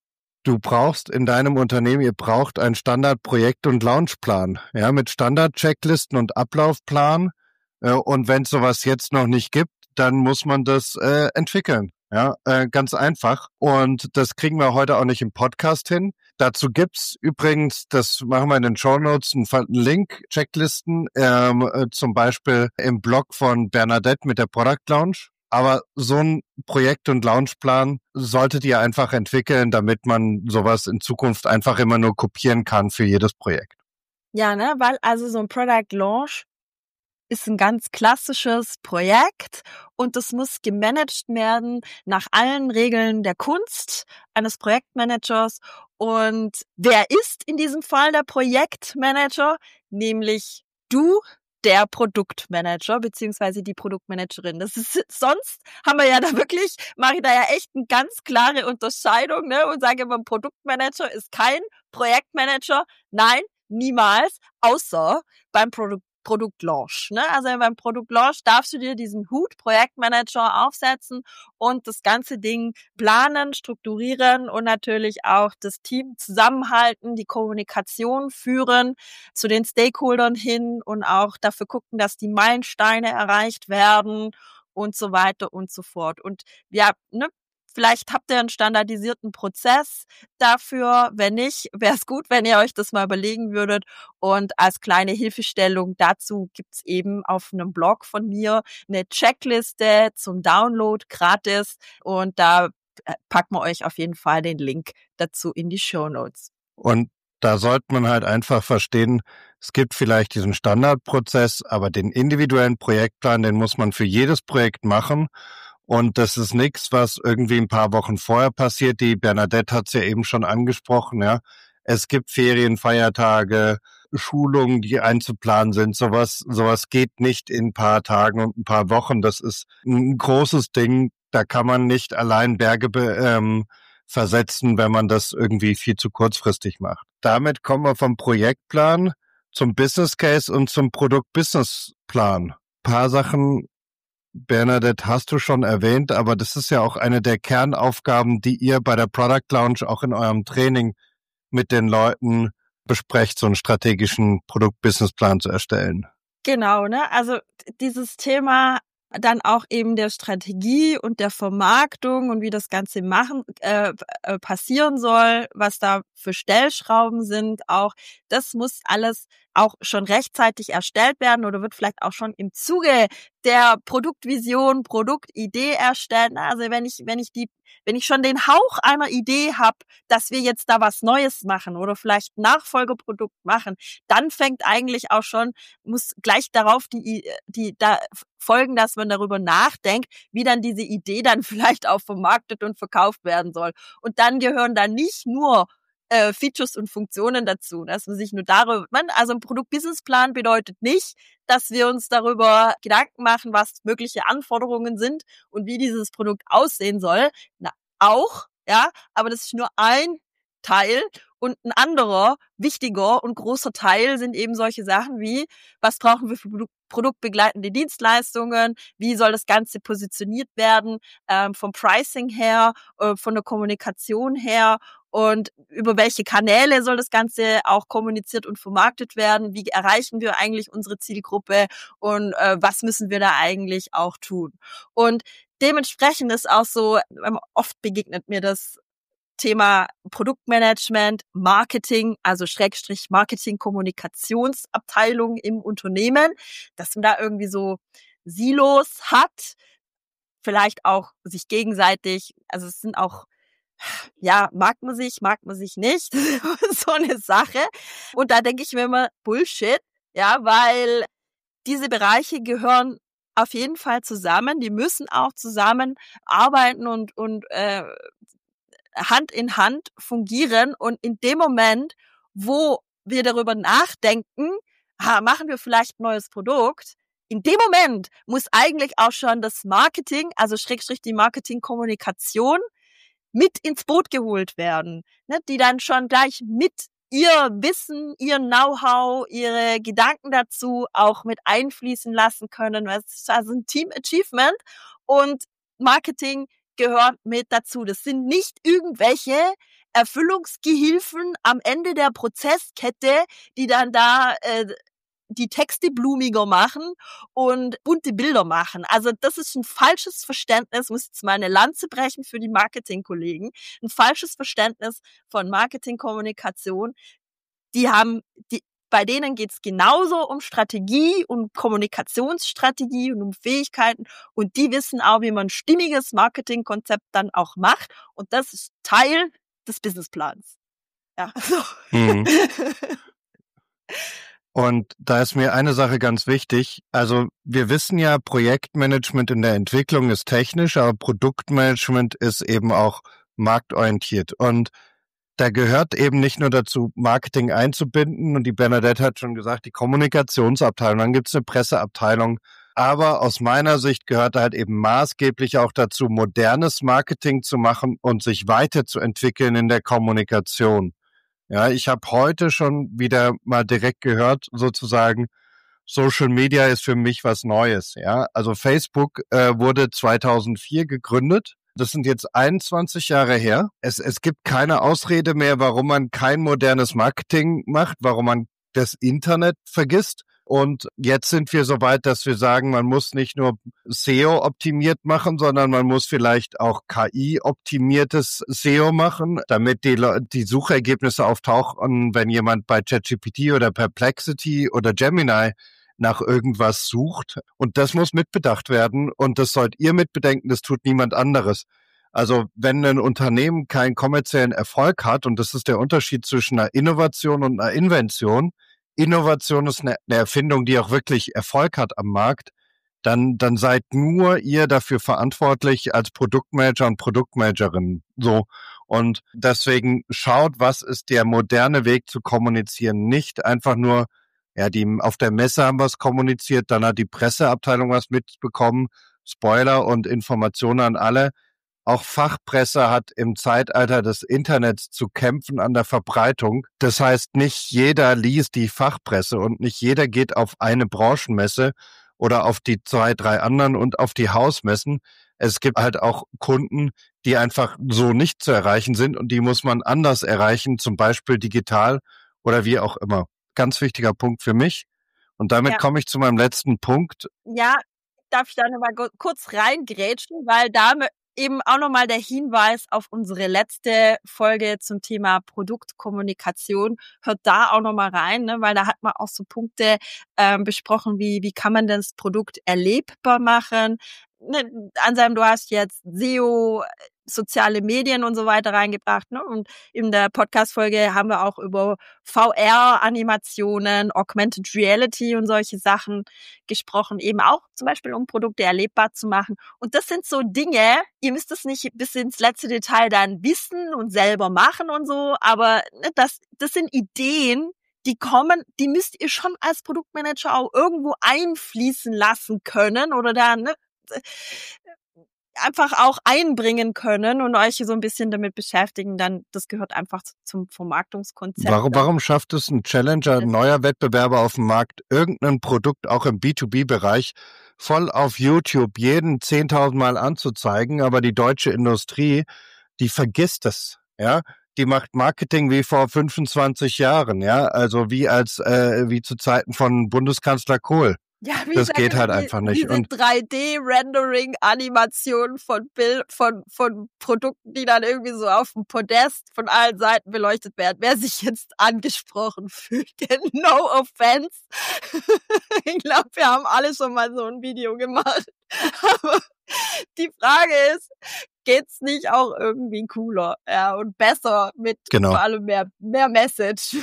Du brauchst in deinem Unternehmen, ihr braucht einen Standard-Projekt- und Launchplan, ja, mit Standard-Checklisten und Ablaufplan. Äh, und wenn es sowas jetzt noch nicht gibt, dann muss man das äh, entwickeln. Ja, äh, ganz einfach. Und das kriegen wir heute auch nicht im Podcast hin. Dazu gibt's übrigens, das machen wir in den Shownotes, einen, einen Link, Checklisten, ähm, äh, zum Beispiel im Blog von Bernadette mit der Product Launch. Aber so ein Projekt- und Launchplan solltet ihr einfach entwickeln, damit man sowas in Zukunft einfach immer nur kopieren kann für jedes Projekt. Ja, ne, weil also so ein Product Launch ist ein ganz klassisches Projekt und das muss gemanagt werden nach allen Regeln der Kunst eines Projektmanagers. Und wer ist in diesem Fall der Projektmanager? Nämlich du, der Produktmanager beziehungsweise die Produktmanagerin. Das ist, sonst haben wir ja da wirklich, mache ich da ja echt eine ganz klare Unterscheidung, ne, und sage immer, Produktmanager ist kein Projektmanager. Nein, niemals, außer beim Produkt Produktlaunch. Ne? Also beim Produktlaunch darfst du dir diesen Hut Projektmanager aufsetzen und das ganze Ding planen, strukturieren und natürlich auch das Team zusammenhalten, die Kommunikation führen zu den Stakeholdern hin und auch dafür gucken, dass die Meilensteine erreicht werden und so weiter und so fort. Und ja, ne, vielleicht habt ihr einen standardisierten Prozess dafür. Wenn nicht, wäre es gut, wenn ihr euch das mal überlegen würdet. Und als kleine Hilfestellung dazu gibt's eben auf einem Blog von mir eine Checkliste zum Download gratis. Und da packen wir euch auf jeden Fall den Link dazu in die Shownotes. Und da sollte man halt einfach verstehen, es gibt vielleicht diesen Standardprozess, aber den individuellen Projektplan, den muss man für jedes Projekt machen. Und das ist nichts, was irgendwie ein paar Wochen vorher passiert. Die Bernadette hat es ja eben schon angesprochen, ja. Es gibt Ferien, Feiertage, Schulungen, die einzuplanen sind. Sowas, sowas geht nicht in ein paar Tagen und ein paar Wochen. Das ist ein großes Ding. Da kann man nicht allein Berge be, ähm, versetzen, wenn man das irgendwie viel zu kurzfristig macht. Damit kommen wir vom Projektplan zum Business Case und zum Produkt-Business-Plan. Ein paar Sachen, Bernadette, hast du schon erwähnt, aber das ist ja auch eine der Kernaufgaben, die ihr bei der Product Launch auch in eurem Training mit den Leuten besprecht, so einen strategischen Produkt-Business-Plan zu erstellen. Genau, ne? Also dieses Thema dann auch eben der Strategie und der Vermarktung und wie das Ganze machen äh, äh, passieren soll, was da für Stellschrauben sind, auch das muss alles auch schon rechtzeitig erstellt werden oder wird vielleicht auch schon im Zuge der Produktvision, Produktidee erstellt. Also wenn ich wenn ich die wenn ich schon den Hauch einer Idee habe, dass wir jetzt da was Neues machen oder vielleicht ein Nachfolgeprodukt machen, dann fängt eigentlich auch schon, muss gleich darauf die die da folgen, dass man darüber nachdenkt, wie dann diese Idee dann vielleicht auch vermarktet und verkauft werden soll. Und dann gehören da nicht nur äh, Features und Funktionen dazu, dass man sich nur darüber, man, also ein Produkt-Business-Plan bedeutet nicht, dass wir uns darüber Gedanken machen, was mögliche Anforderungen sind und wie dieses Produkt aussehen soll. Na, auch, ja, aber das ist nur ein Teil und ein anderer, wichtiger und großer Teil sind eben solche Sachen wie, was brauchen wir für Produ- produktbegleitende Dienstleistungen, wie soll das Ganze positioniert werden, ähm, vom Pricing her, äh, von der Kommunikation her und über welche Kanäle soll das Ganze auch kommuniziert und vermarktet werden, wie erreichen wir eigentlich unsere Zielgruppe und äh, was müssen wir da eigentlich auch tun. Und dementsprechend ist auch so, oft begegnet mir das Thema Produktmanagement, Marketing, also Schrägstrich Marketing, Kommunikationsabteilung im Unternehmen, dass man da irgendwie so Silos hat, vielleicht auch sich gegenseitig, also es sind auch, ja, mag man sich, mag man sich nicht, so eine Sache. Und da denke ich mir immer, Bullshit, ja, weil diese Bereiche gehören auf jeden Fall zusammen, die müssen auch zusammen arbeiten und, und äh, Hand in Hand fungieren und in dem Moment, wo wir darüber nachdenken, ha, machen wir vielleicht ein neues Produkt, in dem Moment muss eigentlich auch schon das Marketing, also Schrägstrich die Marketingkommunikation, mit ins Boot geholt werden, ne, die dann schon gleich mit ihr Wissen, ihr Know-how, ihre Gedanken dazu auch mit einfließen lassen können. Es ist also ein Team-Achievement und Marketing gehört mit dazu. Das sind nicht irgendwelche Erfüllungsgehilfen am Ende der Prozesskette, die dann da äh, die Texte blumiger machen und bunte Bilder machen. Also das ist ein falsches Verständnis, muss jetzt mal eine Lanze brechen für die Marketingkollegen, ein falsches Verständnis von Marketingkommunikation. Die haben, die, bei denen geht's genauso um Strategie und Kommunikationsstrategie und um Fähigkeiten und die wissen auch, wie man ein stimmiges Marketingkonzept dann auch macht und das ist Teil des Businessplans. Ja, so. Mhm. Und da ist mir eine Sache ganz wichtig. Also wir wissen ja, Projektmanagement in der Entwicklung ist technisch, aber Produktmanagement ist eben auch marktorientiert. Und da gehört eben nicht nur dazu, Marketing einzubinden. Und die Bernadette hat schon gesagt, die Kommunikationsabteilung, dann gibt es eine Presseabteilung. Aber aus meiner Sicht gehört halt eben maßgeblich auch dazu, modernes Marketing zu machen und sich weiterzuentwickeln in der Kommunikation. Ja, ich habe heute schon wieder mal direkt gehört, sozusagen, Social Media ist für mich was Neues. Ja, also Facebook äh, wurde zweitausendvier gegründet. Das sind jetzt einundzwanzig Jahre her. Es, es gibt keine Ausrede mehr, warum man kein modernes Marketing macht, warum man das Internet vergisst. Und jetzt sind wir so weit, dass wir sagen, man muss nicht nur S E O optimiert machen, sondern man muss vielleicht auch K I-optimiertes S E O machen, damit die, die Suchergebnisse auftauchen, wenn jemand bei ChatGPT oder Perplexity oder Gemini nach irgendwas sucht. Und das muss mitbedacht werden und das sollt ihr mitbedenken, das tut niemand anderes. Also wenn ein Unternehmen keinen kommerziellen Erfolg hat, und das ist der Unterschied zwischen einer Innovation und einer Invention, Innovation ist eine, eine Erfindung, die auch wirklich Erfolg hat am Markt, dann, dann seid nur ihr dafür verantwortlich als Produktmanager und Produktmanagerin. So. Und deswegen schaut, was ist der moderne Weg zu kommunizieren. Nicht einfach nur, ja, die, auf der Messe haben wir es kommuniziert, dann hat die Presseabteilung was mitbekommen, Spoiler und Informationen an alle. Auch Fachpresse hat im Zeitalter des Internets zu kämpfen an der Verbreitung. Das heißt, nicht jeder liest die Fachpresse und nicht jeder geht auf eine Branchenmesse oder auf die zwei, drei anderen und auf die Hausmessen. Es gibt halt auch Kunden, die einfach so nicht zu erreichen sind und die muss man anders erreichen, zum Beispiel digital oder wie auch immer. Ganz wichtiger Punkt für mich. Und damit ja. komme ich zu meinem letzten Punkt. Ja, darf ich da nochmal kurz reingrätschen, weil da eben auch nochmal der Hinweis auf unsere letzte Folge zum Thema Produktkommunikation. Hört da auch nochmal rein, ne? Weil da hat man auch so Punkte ähm, besprochen, wie wie kann man das Produkt erlebbar machen. Ne, Anselm, du hast jetzt S E O, soziale Medien und so weiter reingebracht. Ne? Und in der Podcast-Folge haben wir auch über V R-Animationen, Augmented Reality und solche Sachen gesprochen, eben auch zum Beispiel, um Produkte erlebbar zu machen. Und das sind so Dinge, ihr müsst das nicht bis ins letzte Detail dann wissen und selber machen und so, aber ne, das, das sind Ideen, die kommen, die müsst ihr schon als Produktmanager auch irgendwo einfließen lassen können oder da, ne, einfach auch einbringen können und euch so ein bisschen damit beschäftigen, dann das gehört einfach zum Vermarktungskonzept. Warum, warum schafft es ein Challenger, ein neuer Wettbewerber auf dem Markt, irgendein Produkt auch im B zwei B-Bereich voll auf YouTube jeden zehntausend Mal anzuzeigen, aber die deutsche Industrie, die vergisst es, ja? Die macht Marketing wie vor fünfundzwanzig Jahren, ja, also wie als äh, wie zu Zeiten von Bundeskanzler Kohl. Ja, wie das sage, geht halt die, einfach nicht. Diese drei D-Rendering-Animationen von Bild, von, von Produkten, die dann irgendwie so auf dem Podest von allen Seiten beleuchtet werden. Wer sich jetzt angesprochen fühlt, denn no offense. Ich glaube, wir haben alle schon mal so ein Video gemacht. Aber die Frage ist, geht's nicht auch irgendwie cooler, ja, und besser mit genau. vor allem mehr, mehr Message?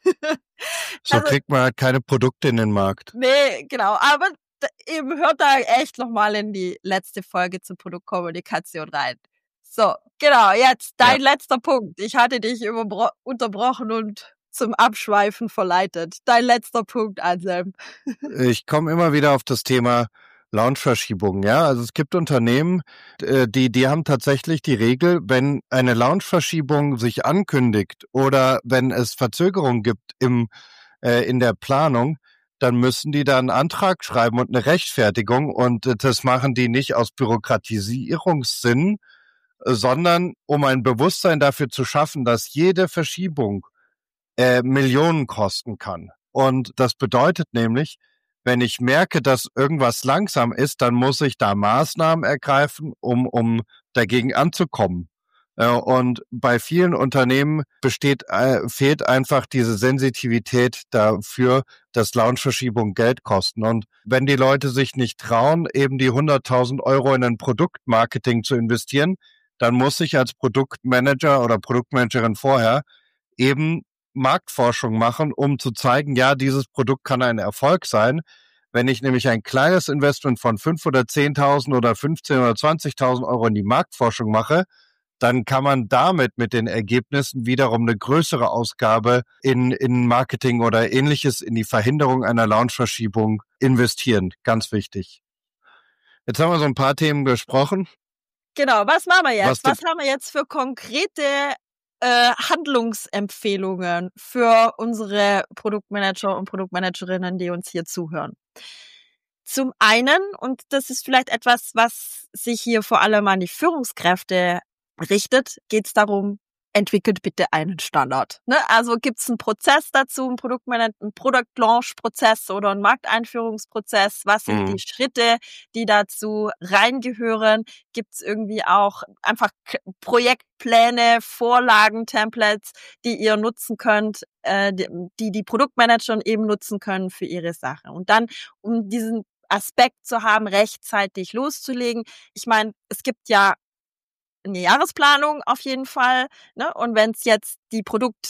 So also, kriegt man halt keine Produkte in den Markt. Nee, genau. Aber da, eben hört da echt nochmal in die letzte Folge zur Produktkommunikation rein. So, genau, jetzt dein ja. letzter Punkt. Ich hatte dich unterbrochen und zum Abschweifen verleitet. Dein letzter Punkt, Anselm. Ich komme immer wieder auf das Thema Launchverschiebung, ja. Also es gibt Unternehmen, die, die haben tatsächlich die Regel, wenn eine Launchverschiebung sich ankündigt oder wenn es Verzögerungen gibt im, äh, in der Planung, dann müssen die da einen Antrag schreiben und eine Rechtfertigung und das machen die nicht aus Bürokratisierungssinn, sondern um ein Bewusstsein dafür zu schaffen, dass jede Verschiebung äh, Millionen kosten kann. Und das bedeutet nämlich, wenn ich merke, dass irgendwas langsam ist, dann muss ich da Maßnahmen ergreifen, um, um dagegen anzukommen. Und bei vielen Unternehmen besteht, äh, fehlt einfach diese Sensitivität dafür, dass Launchverschiebungen Geld kosten. Und wenn die Leute sich nicht trauen, eben die hunderttausend Euro in ein Produktmarketing zu investieren, dann muss ich als Produktmanager oder Produktmanagerin vorher eben Marktforschung machen, um zu zeigen, ja, dieses Produkt kann ein Erfolg sein. Wenn ich nämlich ein kleines Investment von fünf oder zehntausend oder fünfzehn oder zwanzigtausend Euro in die Marktforschung mache, dann kann man damit mit den Ergebnissen wiederum eine größere Ausgabe in, in Marketing oder Ähnliches, in die Verhinderung einer Launchverschiebung investieren. Ganz wichtig. Jetzt haben wir so ein paar Themen besprochen. Genau, was machen wir jetzt? Was, was haben wir jetzt für konkrete äh, Handlungsempfehlungen für unsere Produktmanager und Produktmanagerinnen, die uns hier zuhören? Zum einen, und das ist vielleicht etwas, was sich hier vor allem an die Führungskräfte richtet, geht es darum, entwickelt bitte einen Standard. Ne? Also gibt es einen Prozess dazu, einen Produktmanagement, einen Product Launch Prozess oder einen Markteinführungsprozess? Was sind mhm. die Schritte, die dazu reingehören? Gibt es irgendwie auch einfach Projektpläne, Vorlagen, Templates, die ihr nutzen könnt, äh, die die Produktmanager eben nutzen können für ihre Sache? Und dann, um diesen Aspekt zu haben, rechtzeitig loszulegen. Ich meine, es gibt ja eine Jahresplanung auf jeden Fall, ne? Und wenn es jetzt die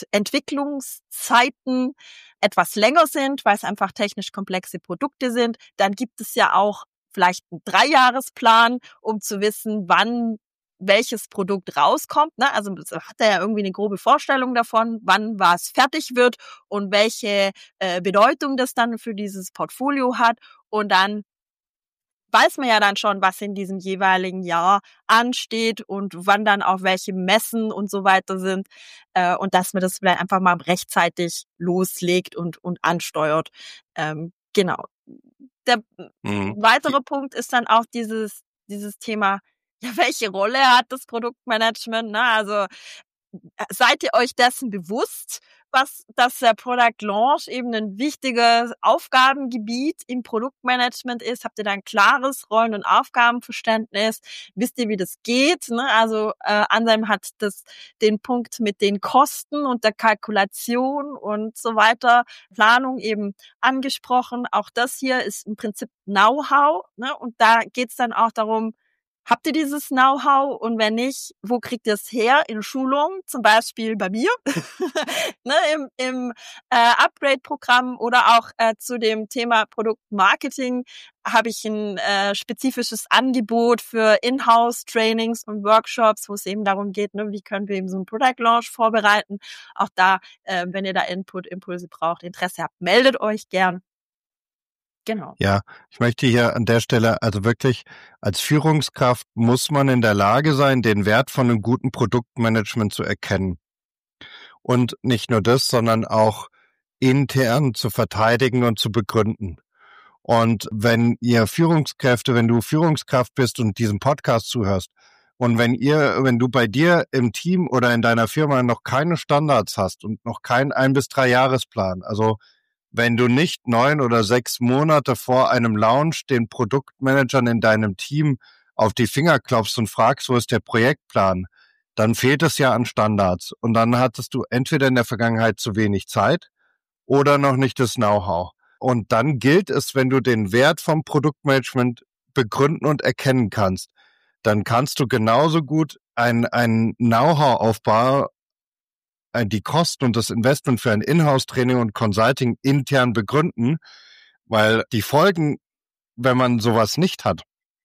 Produktentwicklungszeiten etwas länger sind, weil es einfach technisch komplexe Produkte sind, dann gibt es ja auch vielleicht einen Dreijahresplan, um zu wissen, wann welches Produkt rauskommt. Ne? Also hat er ja irgendwie eine grobe Vorstellung davon, wann was fertig wird und welche äh, Bedeutung das dann für dieses Portfolio hat. Und dann weiß man ja dann schon, was in diesem jeweiligen Jahr ansteht und wann dann auch welche Messen und so weiter sind, äh, und dass man das vielleicht einfach mal rechtzeitig loslegt und und ansteuert. Ähm, genau. Der mhm. weitere Punkt ist dann auch dieses dieses Thema, ja, welche Rolle hat das Produktmanagement? Ne? Also seid ihr euch dessen bewusst, was, dass der Product Launch eben ein wichtiges Aufgabengebiet im Produktmanagement ist? Habt ihr da ein klares Rollen- und Aufgabenverständnis? Wisst ihr, wie das geht? Ne? Also äh, Anselm hat das den Punkt mit den Kosten und der Kalkulation und so weiter, Planung eben angesprochen. Auch das hier ist im Prinzip Know-how, ne? Und da geht's dann auch darum, habt ihr dieses Know-how und wenn nicht, wo kriegt ihr es her? In Schulungen, zum Beispiel bei mir, ne, im, im äh, Upgrade-Programm oder auch äh, zu dem Thema Produktmarketing habe ich ein äh, spezifisches Angebot für Inhouse-Trainings und Workshops, wo es eben darum geht, ne, wie können wir eben so einen Product-Launch vorbereiten. Auch da, äh, wenn ihr da Input, Impulse braucht, Interesse habt, meldet euch gern. Genau. Ja, ich möchte hier an der Stelle, also wirklich, als Führungskraft muss man in der Lage sein, den Wert von einem guten Produktmanagement zu erkennen. Und nicht nur das, sondern auch intern zu verteidigen und zu begründen. Und wenn ihr Führungskräfte, wenn du Führungskraft bist und diesem Podcast zuhörst, und wenn ihr, wenn du bei dir im Team oder in deiner Firma noch keine Standards hast und noch keinen ein- bis drei Jahresplan, also wenn du nicht neun oder sechs Monate vor einem Launch den Produktmanagern in deinem Team auf die Finger klopfst und fragst, wo ist der Projektplan, dann fehlt es ja an Standards. Und dann hattest du entweder in der Vergangenheit zu wenig Zeit oder noch nicht das Know-how. Und dann gilt es, wenn du den Wert vom Produktmanagement begründen und erkennen kannst, dann kannst du genauso gut ein, ein Know-how aufbauen, die Kosten und das Investment für ein Inhouse-Training und Consulting intern begründen, weil die Folgen, wenn man sowas nicht hat,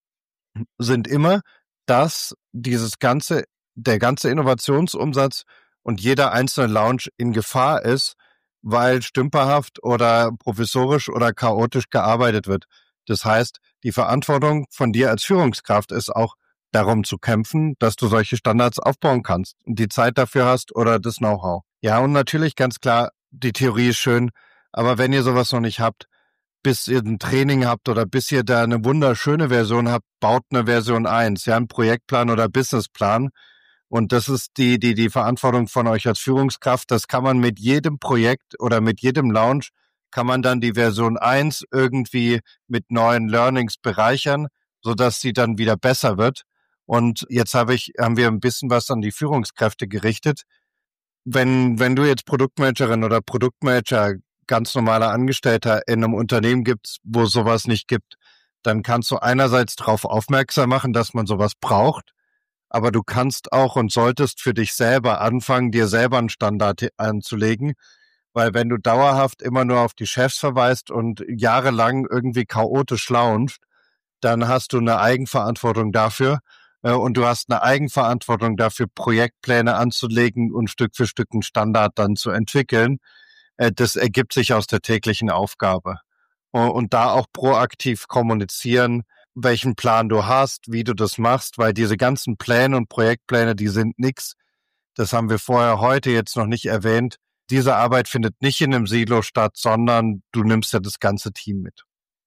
sind immer, dass dieses ganze, der ganze Innovationsumsatz und jeder einzelne Launch in Gefahr ist, weil stümperhaft oder provisorisch oder chaotisch gearbeitet wird. Das heißt, die Verantwortung von dir als Führungskraft ist auch, darum zu kämpfen, dass du solche Standards aufbauen kannst und die Zeit dafür hast oder das Know-how. Ja, und natürlich ganz klar, die Theorie ist schön, aber wenn ihr sowas noch nicht habt, bis ihr ein Training habt oder bis ihr da eine wunderschöne Version habt, baut eine Version eins, ja, einen Projektplan oder Businessplan. Und das ist die, die, die Verantwortung von euch als Führungskraft. Das kann man mit jedem Projekt oder mit jedem Launch, kann man dann die Version eins irgendwie mit neuen Learnings bereichern, sodass sie dann wieder besser wird. Und jetzt habe ich, haben wir ein bisschen was an die Führungskräfte gerichtet. Wenn, wenn du jetzt Produktmanagerin oder Produktmanager, ganz normaler Angestellter in einem Unternehmen gibst, wo es sowas nicht gibt, dann kannst du einerseits darauf aufmerksam machen, dass man sowas braucht. Aber du kannst auch und solltest für dich selber anfangen, dir selber einen Standard anzulegen, weil wenn du dauerhaft immer nur auf die Chefs verweist und jahrelang irgendwie chaotisch launcht, dann hast du eine Eigenverantwortung dafür äh, und du hast eine Eigenverantwortung dafür, Projektpläne anzulegen und Stück für Stück einen Standard dann zu entwickeln. Äh, das ergibt sich aus der täglichen Aufgabe. Und, und da auch proaktiv kommunizieren, welchen Plan du hast, wie du das machst, weil diese ganzen Pläne und Projektpläne, die sind nix. Das haben wir vorher heute jetzt noch nicht erwähnt. Diese Arbeit findet nicht in einem Silo statt, sondern du nimmst ja das ganze Team mit.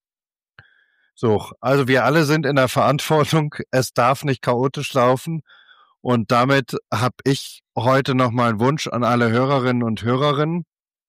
So, also wir alle sind in der Verantwortung. Es darf nicht chaotisch laufen. Und damit habe ich heute nochmal einen Wunsch an alle Hörerinnen und Hörerinnen.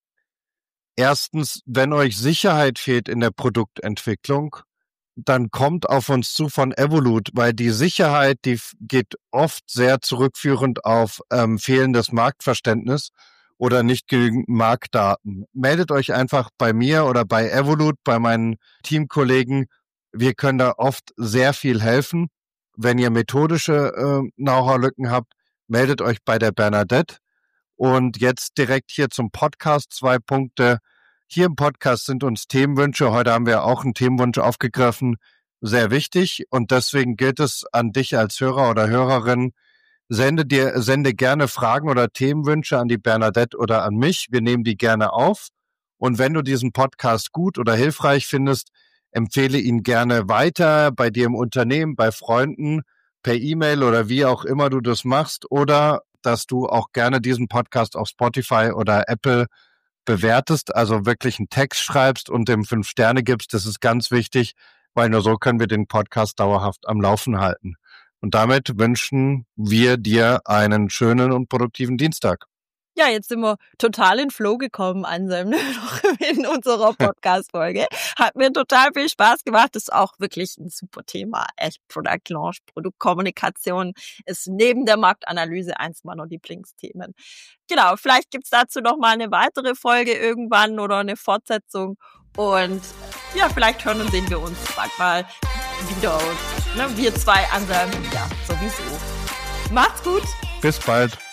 Erstens, wenn euch Sicherheit fehlt in der Produktentwicklung, dann kommt auf uns zu von Evolut, weil die Sicherheit, die geht oft sehr zurückführend auf ähm, fehlendes Marktverständnis oder nicht genügend Marktdaten. Meldet euch einfach bei mir oder bei Evolut, bei meinen Teamkollegen. Wir können da oft sehr viel helfen. Wenn ihr methodische äh, Know-how-Lücken habt, meldet euch bei der Bernadette. Und jetzt direkt hier zum Podcast, zwei Punkte. Hier im Podcast sind uns Themenwünsche, heute haben wir auch einen Themenwunsch aufgegriffen, sehr wichtig. Und deswegen gilt es an dich als Hörer oder Hörerin, sende dir, sende gerne Fragen oder Themenwünsche an die Bernadette oder an mich. Wir nehmen die gerne auf. Und wenn du diesen Podcast gut oder hilfreich findest, empfehle ihn gerne weiter bei dir im Unternehmen, bei Freunden, per E-Mail oder wie auch immer du das machst. Oder dass du auch gerne diesen Podcast auf Spotify oder Apple bewertest, also wirklich einen Text schreibst und dem fünf Sterne gibst. Das ist ganz wichtig, weil nur so können wir den Podcast dauerhaft am Laufen halten. Und damit wünschen wir dir einen schönen und produktiven Dienstag. Ja, jetzt sind wir total in Flow gekommen, Anselm, in unserer Podcast-Folge. Hat mir total viel Spaß gemacht. Das ist auch wirklich ein super Thema. Echt Product Launch, Produktkommunikation ist neben der Marktanalyse eins meiner Lieblingsthemen. Genau, vielleicht gibt's dazu noch mal eine weitere Folge irgendwann oder eine Fortsetzung. Und ja, vielleicht hören und sehen wir uns bald mal wieder. Und, ne, wir zwei, Anselm, ja, sowieso. Macht's gut. Bis bald.